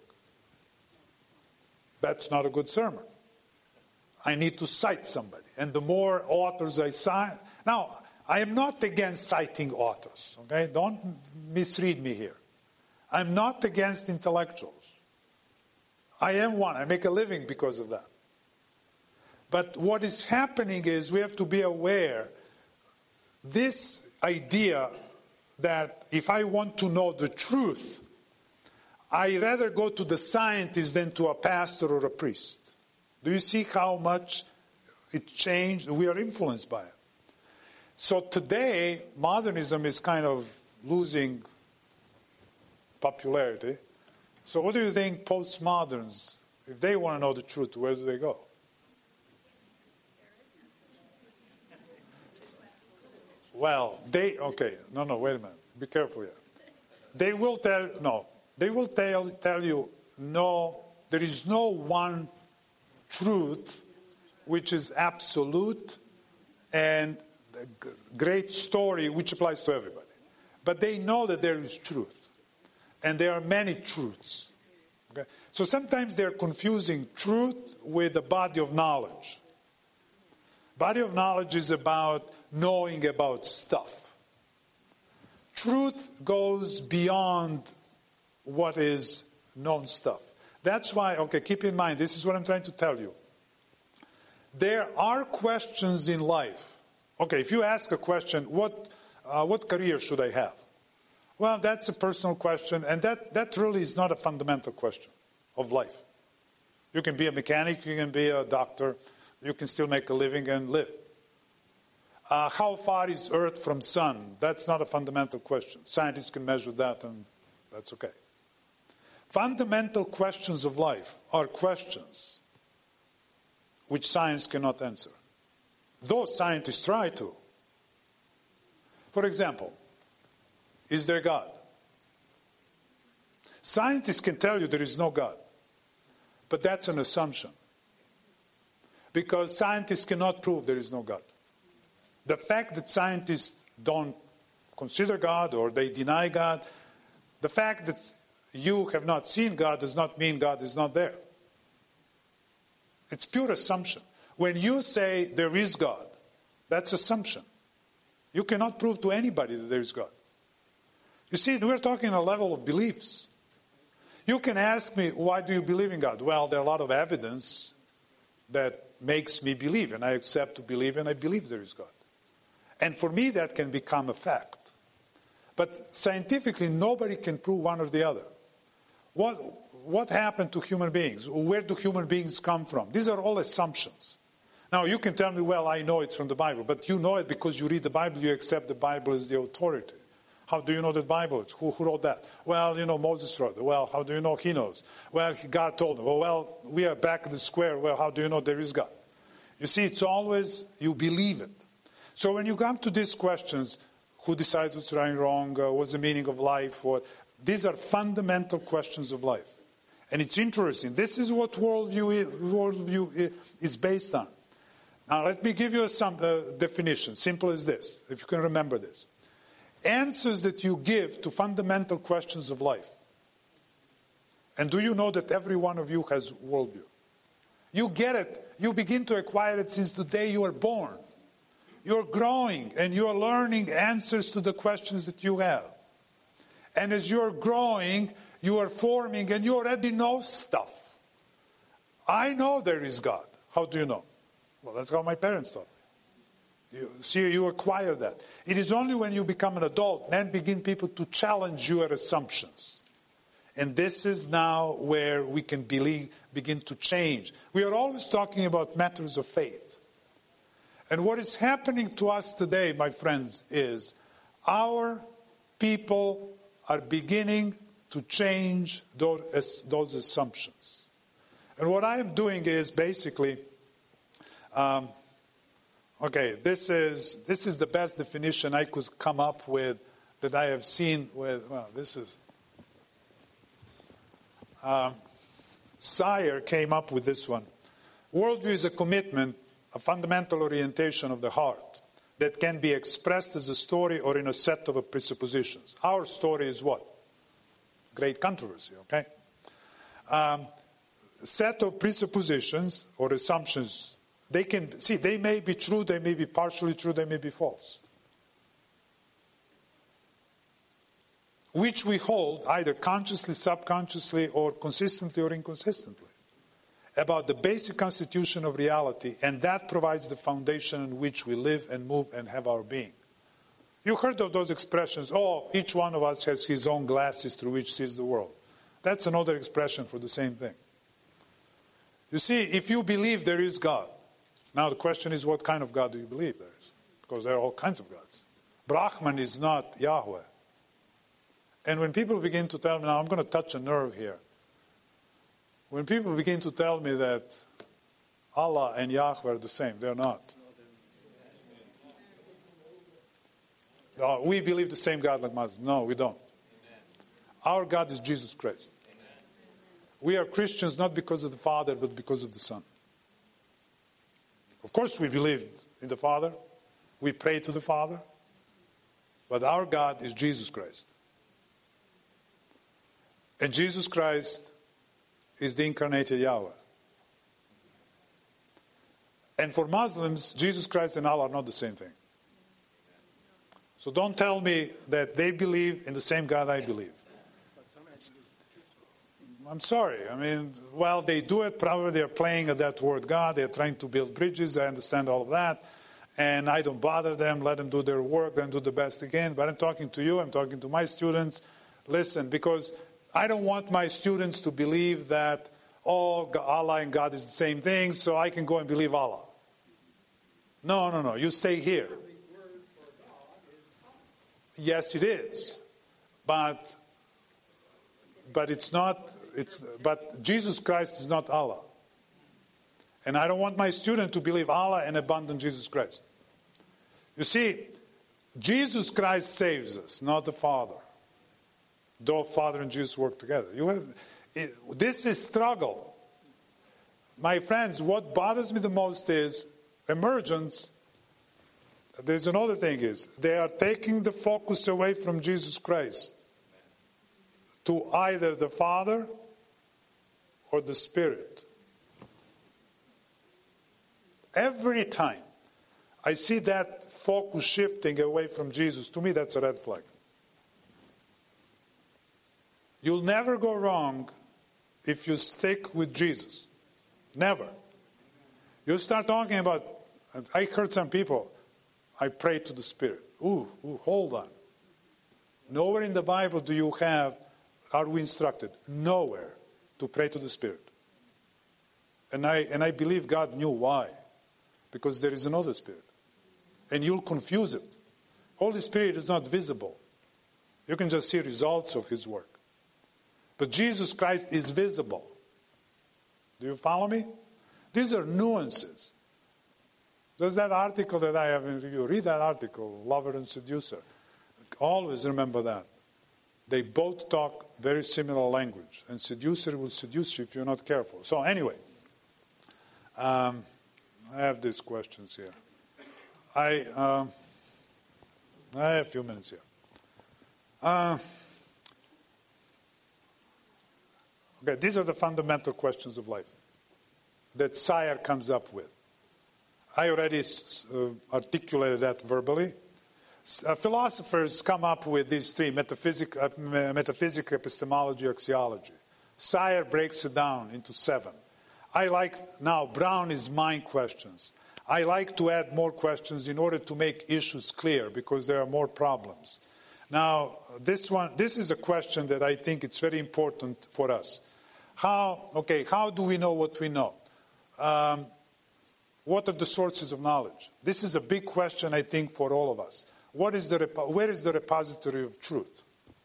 That's not a good sermon. I need to cite somebody. And the more authors I cite... Now, I am not against citing authors, okay? Don't misread me here. I'm not against intellectuals. I am one. I make a living because of that. But what is happening is we have to be aware this idea that if I want to know the truth, I rather go to the scientist than to a pastor or a priest. Do you see how much it changed? We are influenced by it. So today, modernism is kind of losing popularity. So what do you think postmoderns, if they want to know the truth, where do they go? Well, they, okay, no, no, wait a minute. Be careful here. They will tell, no, they will tell, tell you, no, there is no one truth which is absolute and a great story which applies to everybody. But they know that there is truth. And there are many truths. Okay? So sometimes they're confusing truth with the body of knowledge. Body of knowledge is about knowing about stuff. Truth goes beyond what is known stuff. That's why, okay, keep in mind, this is what I'm trying to tell you. There are questions in life. Okay, if you ask a question, what uh, what career should I have? Well, that's a personal question, and that, that really is not a fundamental question of life. You can be a mechanic, you can be a doctor, you can still make a living and live. Uh, how far is Earth from sun? That's not a fundamental question. Scientists can measure that, and that's okay. Fundamental questions of life are questions which science cannot answer. Those scientists try to. For example, is there God? Scientists can tell you there is no God, but that's an assumption. Because scientists cannot prove there is no God. The fact that scientists don't consider God or they deny God, the fact that you have not seen God does not mean God is not there. It's pure assumption. When you say there is God, that's assumption. You cannot prove to anybody that there is God. You see, we're talking a level of beliefs. You can ask me, why do you believe in God? Well, there are a lot of evidence that makes me believe, and I accept to believe, and I believe there is God. And for me, that can become a fact. But scientifically, nobody can prove one or the other. What, what happened to human beings? Where do human beings come from? These are all assumptions. Now, you can tell me, well, I know it's from the Bible, but you know it because you read the Bible, you accept the Bible as the authority. How do you know the Bible is? Who, who wrote that? Well, you know, Moses wrote it. Well, how do you know he knows? Well, God told him. Well, well, we are back at the square. Well, how do you know there is God? You see, it's always, you believe it. So when you come to these questions, who decides what's right and wrong, uh, what's the meaning of life, or, these are fundamental questions of life. And it's interesting. This is what worldview, worldview is based on. Now, let me give you a some, uh, definition, simple as this, if you can remember this. Answers that you give to fundamental questions of life. And do you know that every one of you has worldview? You get it. You begin to acquire it since the day you are born. You're growing and you're learning answers to the questions that you have. And as you're growing, you are forming and you already know stuff. I know there is God. How do you know? Well, that's how my parents taught me. You see, you acquire that. It is only when you become an adult, then begin people to challenge your assumptions. And this is now where we can believe, begin to change. We are always talking about matters of faith. And what is happening to us today, my friends, is our people are beginning to change those, those assumptions. And what I am doing is basically, um, okay, this is this is the best definition I could come up with that I have seen with, well, this is, um, Sire came up with this one. Worldview is a commitment, a fundamental orientation of the heart that can be expressed as a story or in a set of presuppositions. Our story is what? Great controversy, okay? Um, set of presuppositions or assumptions. They can, see, they may be true, they may be partially true, they may be false. Which we hold either consciously, subconsciously, or consistently or inconsistently about the basic constitution of reality, and that provides the foundation in which we live and move and have our being. You heard of those expressions, oh, each one of us has his own glasses through which sees the world. That's another expression for the same thing. You see, if you believe there is God, now the question is, what kind of God do you believe there is? Because there are all kinds of gods. Brahman is not Yahweh. And when people begin to tell me, now I'm going to touch a nerve here. When people begin to tell me that Allah and Yahweh are the same, they're not. No, we believe the same God like Muslims. No, we don't. Our God is Jesus Christ. We are Christians not because of the Father, but because of the Son. Of course we believe in the Father. We pray to the Father. But our God is Jesus Christ. And Jesus Christ is the incarnated Yahweh. And for Muslims, Jesus Christ and Allah are not the same thing. So don't tell me that they believe in the same God I believe. I'm sorry. I mean, while they do it, probably they're playing at that word God. They're trying to build bridges. I understand all of that. And I don't bother them. Let them do their work. Let them do the best again. But I'm talking to you. I'm talking to my students. Listen, because I don't want my students to believe that, oh, Allah and God is the same thing, so I can go and believe Allah. No, no, no. You stay here. Yes, it is. But but it's not it's but Jesus Christ is not Allah. And I don't want my student to believe Allah and abandon Jesus Christ. You see, Jesus Christ saves us, not the Father. Though Father and Jesus work together. You have, it, this is struggle. My friends, what bothers me the most is emergence. There's another thing is, they are taking the focus away from Jesus Christ to either the Father or the Spirit. Every time I see that focus shifting away from Jesus, to me that's a red flag. You'll never go wrong if you stick with Jesus. Never. You start talking about, I heard some people, I pray to the Spirit. Ooh, ooh, hold on. Nowhere in the Bible do you have, are we instructed? Nowhere to pray to the Spirit. And I, and I believe God knew why. Because there is another Spirit. And you'll confuse it. Holy Spirit is not visible. You can just see results of His work. But Jesus Christ is visible. Do you follow me? These are nuances. There's that article that I have in review. Read that article, Lover and Seducer. Always remember that. They both talk very similar language. And seducer will seduce you if you're not careful. So anyway, um, I have these questions here. I, um, I have a few minutes here. Uh, okay, these are the fundamental questions of life that Sire comes up with. I already uh, articulated that verbally. Uh, philosophers come up with these three, metaphysic, uh, metaphysic, epistemology, axiology. Sire breaks it down into seven. I like, now Brown is mind questions. I like to add more questions in order to make issues clear because there are more problems. Now, this one, this is a question that I think it's very important for us. How, okay, how do we know what we know? Um, what are the sources of knowledge? This is a big question, I think, for all of us. What is the, where is the repository of truth?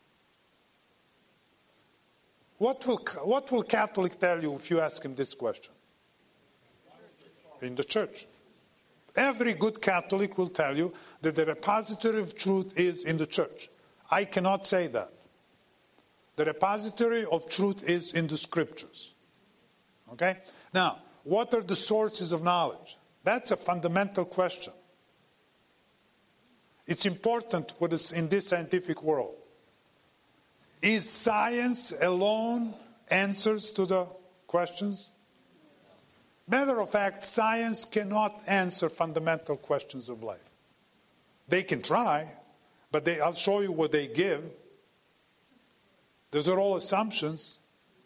What will, what will Catholic tell you if you ask him this question? In the church. Every good Catholic will tell you that the repository of truth is in the church. I cannot say that. The repository of truth is in the scriptures. Okay? Now, what are the sources of knowledge? That's a fundamental question. It's important for this, in this scientific world. Is science alone answers to the questions? Matter of fact, science cannot answer fundamental questions of life. They can try, but they, I'll show you what they give. Those are all assumptions.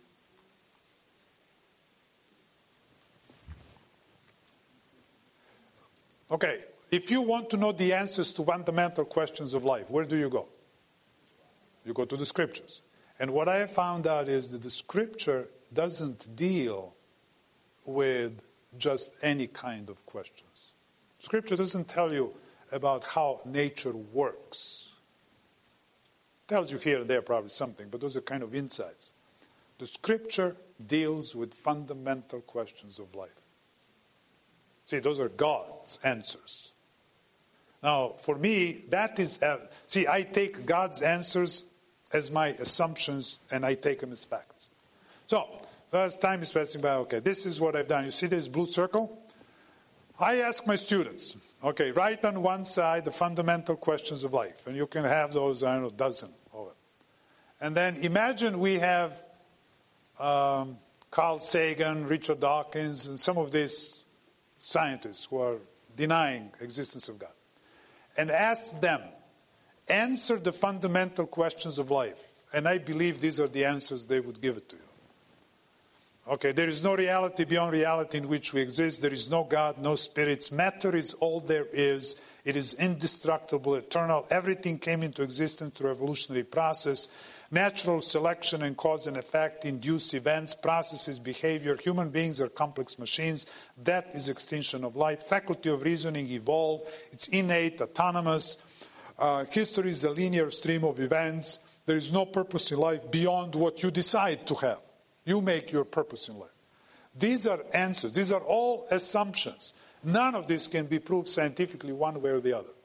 Okay, if you want to know the answers to fundamental questions of life, where do you go? You go to the scriptures. And what I have found out is that the scripture doesn't deal with just any kind of questions. Scripture doesn't tell you about how nature works. It tells you here and there probably something, but those are kind of insights. The scripture deals with fundamental questions of life. See, those are God's answers. Now, for me, that is... Uh, see, I take God's answers as my assumptions, and I take them as facts. So, as time is passing by, okay, this is what I've done. You see this blue circle? I ask my students, okay, write on one side the fundamental questions of life. And you can have those, I don't know, a dozen of it. And then imagine we have um, Carl Sagan, Richard Dawkins, and some of these scientists who are denying existence of God. And ask them, answer the fundamental questions of life. And I believe these are the answers they would give it to you. Okay, there is no reality beyond reality in which we exist. There is no God, no spirits. Matter is all there is. It is indestructible, eternal. Everything came into existence through evolutionary process. Natural selection and cause and effect induce events, processes, behavior. Human beings are complex machines. Death is extinction of life. Faculty of reasoning evolve. It's innate, autonomous. Uh, history is a linear stream of events. There is no purpose in life beyond what you decide to have. You make your purpose in life. These are answers. These are all assumptions. None of this can be proved scientifically one way or the other.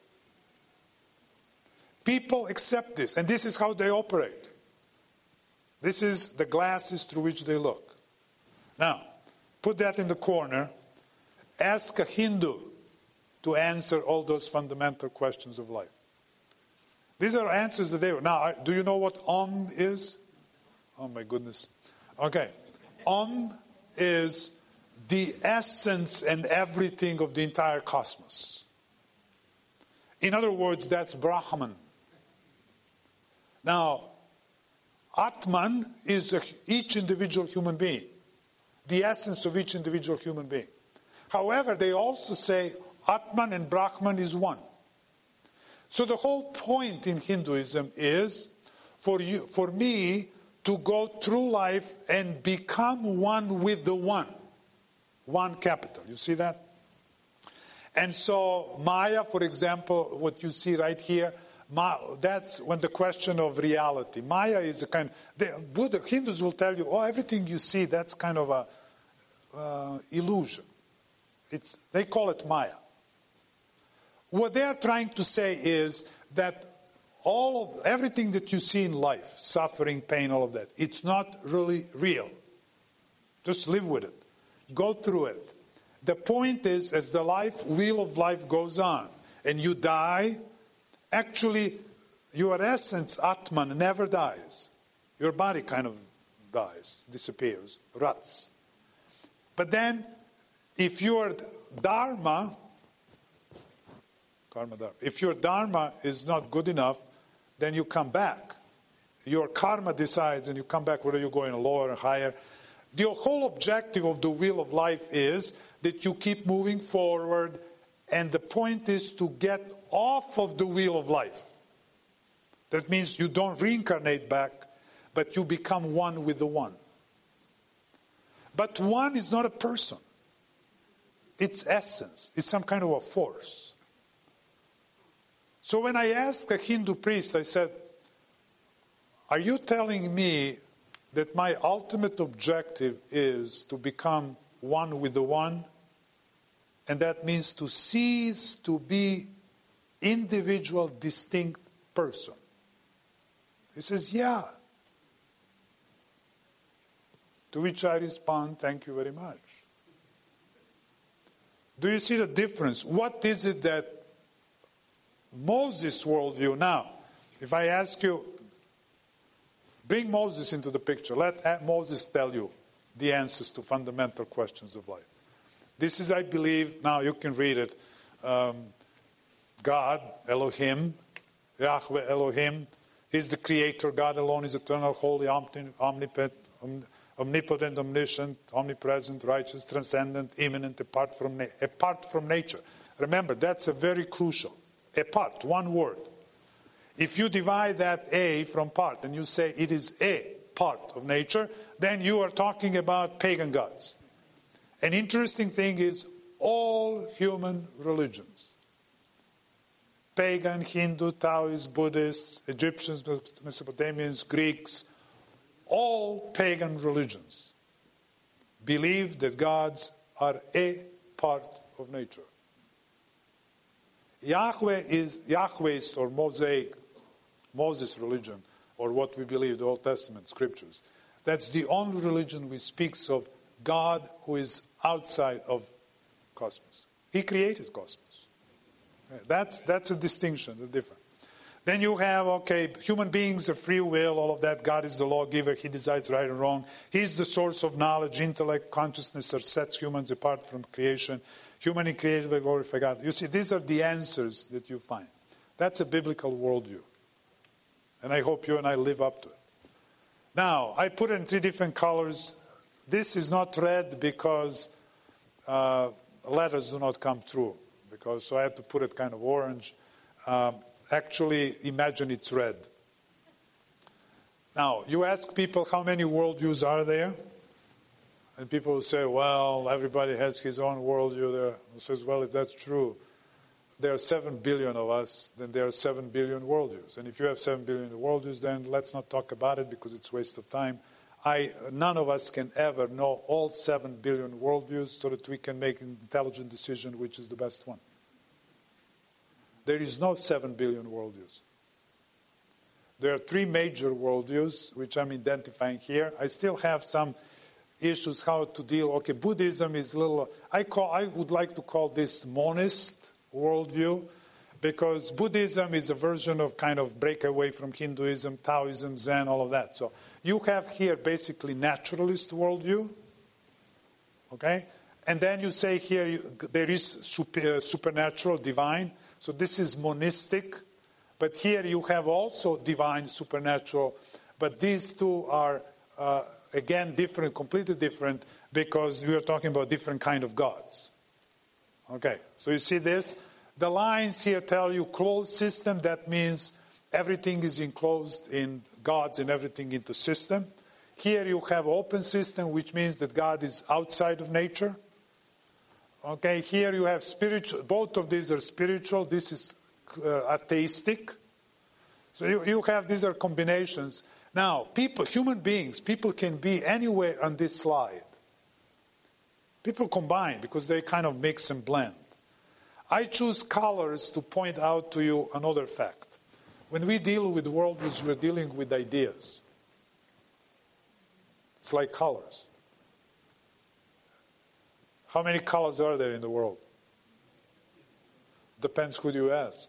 People accept this, and this is how they operate. This is the glasses through which they look. Now, put that in the corner. Ask a Hindu to answer all those fundamental questions of life. These are answers that they... Now, do you know what Om is? Oh, my goodness. Okay. Om is the essence and everything of the entire cosmos. In other words, that's Brahman. Now, Atman is a, each individual human being, the essence of each individual human being. However, they also say Atman and Brahman is one. So the whole point in Hinduism is for you, for me to to go through life and become one with the one. One capital. You see that? And so Maya, for example, what you see right here, that's when the question of reality. Maya is a kind of, the Buddha, Hindus will tell you, oh, everything you see, that's kind of a uh, illusion. It's, they call it Maya. What they are trying to say is that all of, everything that you see in life, suffering, pain, all of that, it's not really real. Just live with it. Go through it. The point is, as the life wheel of life goes on, and you die, actually, your essence, Atman, never dies. Your body kind of dies, disappears, rots. But then, if your Dharma, karma dharma, if your Dharma is not good enough, then you come back. Your karma decides, and you come back whether you're going lower or higher. The whole objective of the wheel of life is that you keep moving forward, and the point is to get off of the wheel of life. That means you don't reincarnate back, but you become one with the one. But one is not a person. It's essence. It's some kind of a force. So when I asked a Hindu priest, I said, are you telling me that my ultimate objective is to become one with the one? And that means to cease to be individual, distinct person. He says, yeah. To which I respond, thank you very much. Do you see the difference? What is it that Moses' worldview, now, if I ask you, bring Moses into the picture. Let Moses tell you the answers to fundamental questions of life. This is, I believe, now you can read it, um, God, Elohim, Yahweh Elohim. He's the creator. God alone is eternal, holy, omnipotent, omnipotent, omniscient, omnipresent, righteous, transcendent, immanent, apart from, na- apart from nature. Remember, that's a very crucial. Apart, one word. If you divide that A from part and you say it is a part of nature, then you are talking about pagan gods. An interesting thing is all human religions, pagan, Hindu, Taoist, Buddhists, Egyptians, Mesopotamians, Greeks, all pagan religions believe that gods are a part of nature. Yahweh is Yahweh's or Mosaic, Moses' religion, or what we believe, the Old Testament scriptures. That's the only religion which speaks of God who is outside of cosmos. He created cosmos. That's that's a distinction, a difference. Then you have, okay, human beings are free will, all of that. God is the lawgiver. He decides right and wrong. He's the source of knowledge, intellect, consciousness that sets humans apart from creation. Human and created by glorify God. You see, these are the answers that you find. That's a biblical worldview. And I hope you and I live up to it. Now, I put it in three different colors. This is not red because uh, letters do not come through. Because so I had to put it kind of orange. Um, actually, imagine it's red. Now, you ask people how many worldviews are there? And people will say, well, everybody has his own worldview there. Who says, well, if that's true, there are seven billion of us, then there are seven billion worldviews. And if you have seven billion worldviews, then let's not talk about it because it's a waste of time. I, none of us can ever know all seven billion worldviews so that we can make an intelligent decision which is the best one. There is no seven billion worldviews. There are three major worldviews, which I'm identifying here. I still have some issues how to deal. Okay, Buddhism is a little, I call, I would like to call this monist worldview, because Buddhism is a version of kind of breakaway from Hinduism, Taoism, Zen, all of that. So you have here basically naturalist worldview, okay? And then you say here you, there is super, uh, supernatural, divine. So this is monistic. But here you have also divine, supernatural. But these two are, uh, again, different, completely different, because we are talking about different kind of gods. Okay, so you see this? The lines here tell you closed system. That means everything is enclosed in gods and everything into system. Here you have open system, which means that God is outside of nature. Okay, here you have spiritual. Both of these are spiritual. This is uh, atheistic. So you, you have, these are combinations. Now, people, human beings, people can be anywhere on this slide. People combine because they kind of mix and blend. I choose colors to point out to you another fact. When we deal with worldviews, we're dealing with ideas. It's like colors. How many colors are there in the world? Depends who you ask.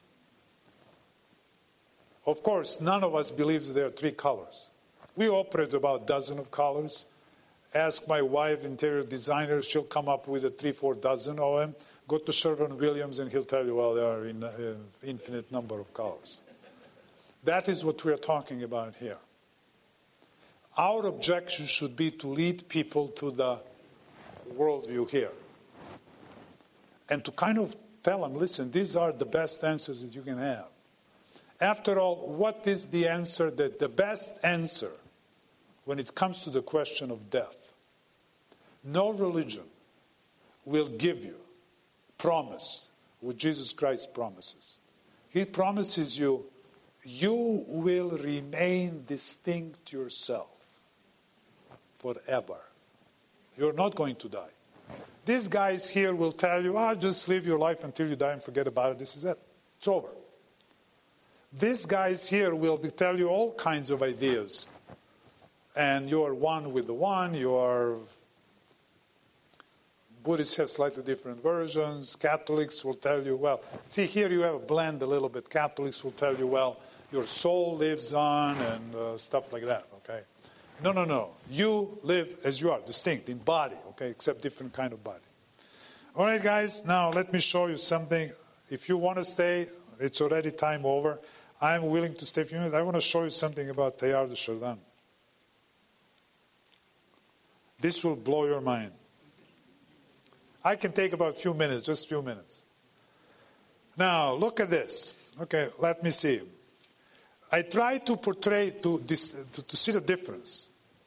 Of course, none of us believes there are three colors. We operate about a dozen of colors. Ask my wife, interior designer, she'll come up with a three, four dozen of them. Go to Sherwin-Williams and he'll tell you, well, there are an uh, infinite number of colors. That is what we're talking about here. Our objection should be to lead people to the worldview here. And to kind of tell them, listen, these are the best answers that you can have. After all, what is the answer that the best answer when it comes to the question of death? No religion will give you promise what Jesus Christ promises. He promises you, you will remain distinct yourself forever. You're not going to die. These guys here will tell you, oh, just live your life until you die and forget about it. This is it. It's over. These guys here will be, tell you all kinds of ideas. And you are one with the one. You are... Buddhists have slightly different versions. Catholics will tell you, well, see, here you have a blend a little bit. Catholics will tell you, well, your soul lives on and uh, stuff like that, okay? No, no, no. You live as you are, distinct, in body, okay, except different kind of body. All right, guys, now let me show you something. If you want to stay, it's already time over. I'm willing to stay a few minutes. I want to show you something about Teilhard de Chardin. This will blow your mind. I can take about a few minutes, just a few minutes. Now, look at this. Okay, let me see. I try to portray, to, this, to, to see the difference.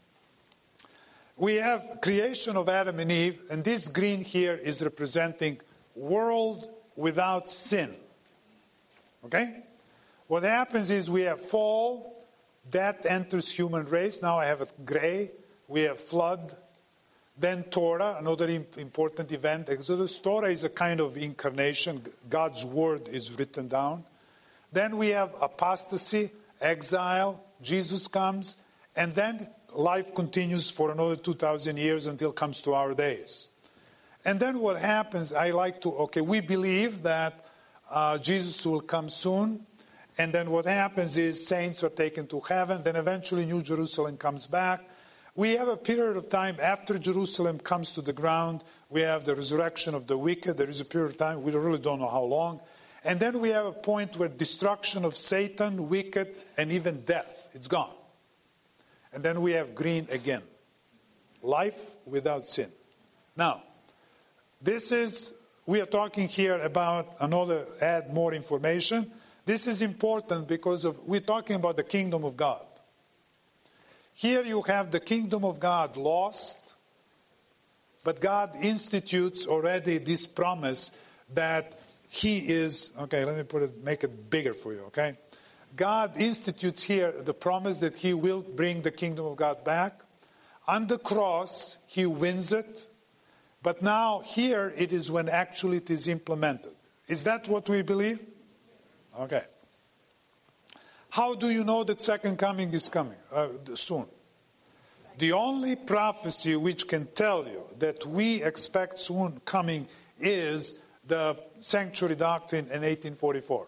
We have creation of Adam and Eve, and this green here is representing world without sin. Okay? What happens is we have fall, death enters human race. Now I have a gray. We have flood. Then Torah, another important event. Exodus. Torah is a kind of incarnation. God's word is written down. Then we have apostasy, exile. Jesus comes. And then life continues for another two thousand years until it comes to our days. And then what happens, I like to, okay, we believe that uh, Jesus will come soon. And then what happens is saints are taken to heaven. Then eventually New Jerusalem comes back. We have a period of time after Jerusalem comes to the ground. We have the resurrection of the wicked. There is a period of time. We really don't know how long. And then we have a point where destruction of Satan, wicked, and even death. It's gone. And then we have green again. Life without sin. Now, this is, we are talking here about another, add more information. This is important because of, we're talking about the kingdom of God. Here you have the kingdom of God lost, but God institutes already this promise that He is, okay, let me put it, make it bigger for you, okay? God institutes here the promise that He will bring the kingdom of God back. On the cross, He wins it, but now here it is when actually it is implemented. Is that what we believe? Okay. How do you know that second coming is coming uh, soon? The only prophecy which can tell you that we expect soon coming is the sanctuary doctrine in eighteen forty-four.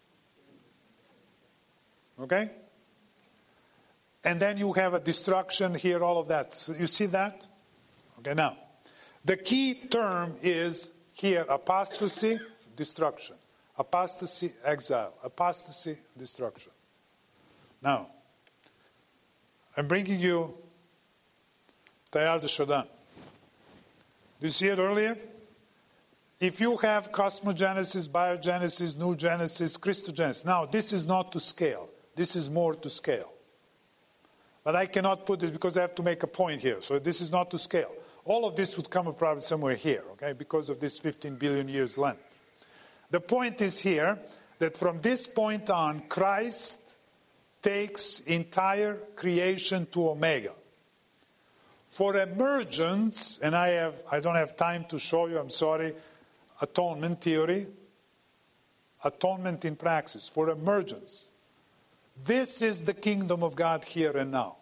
Okay? And then you have a destruction here, all of that. So you see that? Okay, now, the key term is here apostasy, destruction. Apostasy, exile. Apostasy, destruction. Now, I'm bringing you Teilhard de Chardin. Do you see it earlier? If you have cosmogenesis, biogenesis, new genesis, Christogenesis. Now, this is not to scale. This is more to scale. But I cannot put it because I have to make a point here. So this is not to scale. All of this would come up probably somewhere here, okay, because of this fifteen billion years length. The point is here that from this point on, Christ takes entire creation to Omega. For emergence, and I have I don't have time to show you, I'm sorry, atonement theory, atonement in praxis, for emergence. This is the kingdom of God here and now.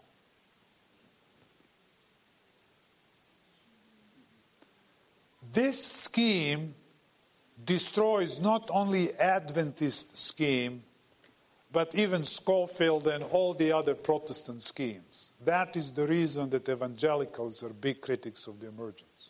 This scheme destroys not only Adventist scheme, but even Scofield and all the other Protestant schemes. That is the reason that evangelicals are big critics of the emergence.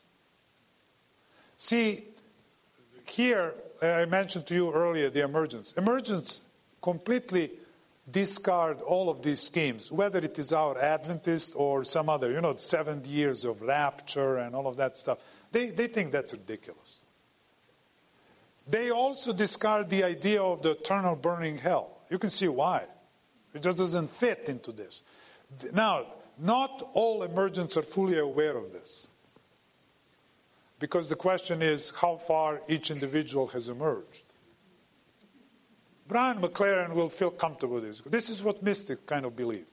See, here, I mentioned to you earlier the emergence. Emergence completely discard all of these schemes, whether it is our Adventist or some other, you know, seven years of rapture and all of that stuff. They, they think that's ridiculous. They also discard the idea of the eternal burning hell. You can see why. It just doesn't fit into this. Now, not all emergents are fully aware of this. Because the question is how far each individual has emerged. Brian McLaren will feel comfortable with this. This is what mystics kind of believe.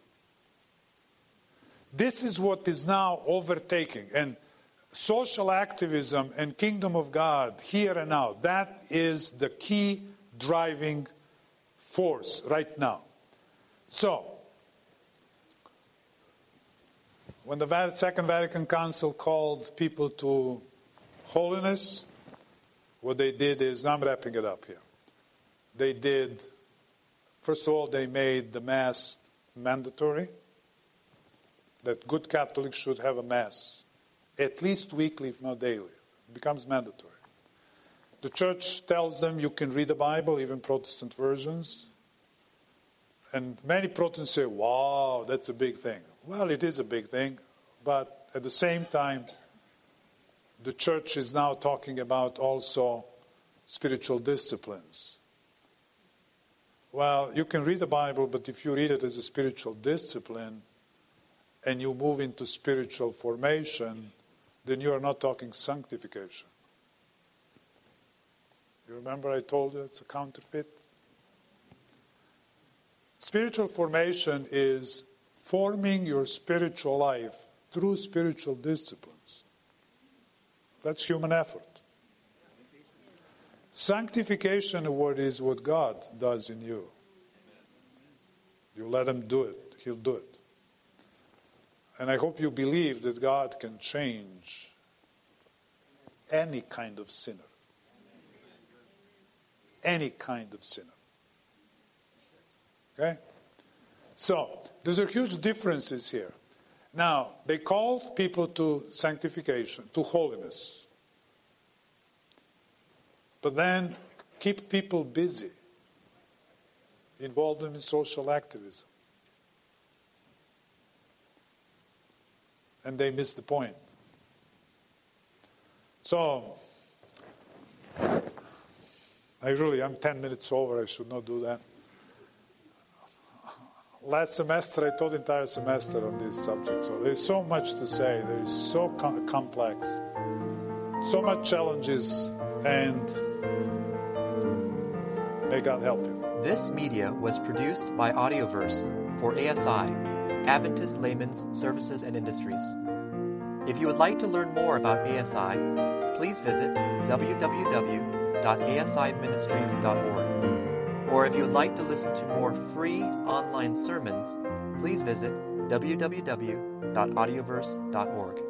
This is what is now overtaking. And social activism and kingdom of God here and now, that is the key driving force right now. So, when the Second Vatican Council called people to holiness, what they did is, I'm wrapping it up here. They did, first of all, they made the Mass mandatory, that good Catholics should have a Mass, at least weekly, if not daily. It becomes mandatory. The Church tells them you can read the Bible, even Protestant versions. And many Protestants say, wow, that's a big thing. Well, it is a big thing, but at the same time, the Church is now talking about also spiritual disciplines. Well, you can read the Bible, but if you read it as a spiritual discipline and you move into spiritual formation, then you are not talking sanctification. You remember I told you it's a counterfeit? Spiritual formation is forming your spiritual life through spiritual disciplines. That's human effort. Sanctification what is what God does in you. You let him do it, he'll do it. And I hope you believe that God can change any kind of sinner. Any kind of sinner. Okay? So, there's a huge differences here. Now, they called people to sanctification, to holiness. But then keep people busy, involve them in social activism. And they miss the point. So, I really, I'm ten minutes over, I should not do that. Last semester, I taught the entire semester on this subject. So there's so much to say. There is so com- complex. So much challenges, and may God help you. This media was produced by Audioverse for A S I, Adventist Layman's Services and Industries. If you would like to learn more about A S I, please visit w w w dot a s i ministries dot org. Or if you would like to listen to more free online sermons, please visit w w w dot audioverse dot org.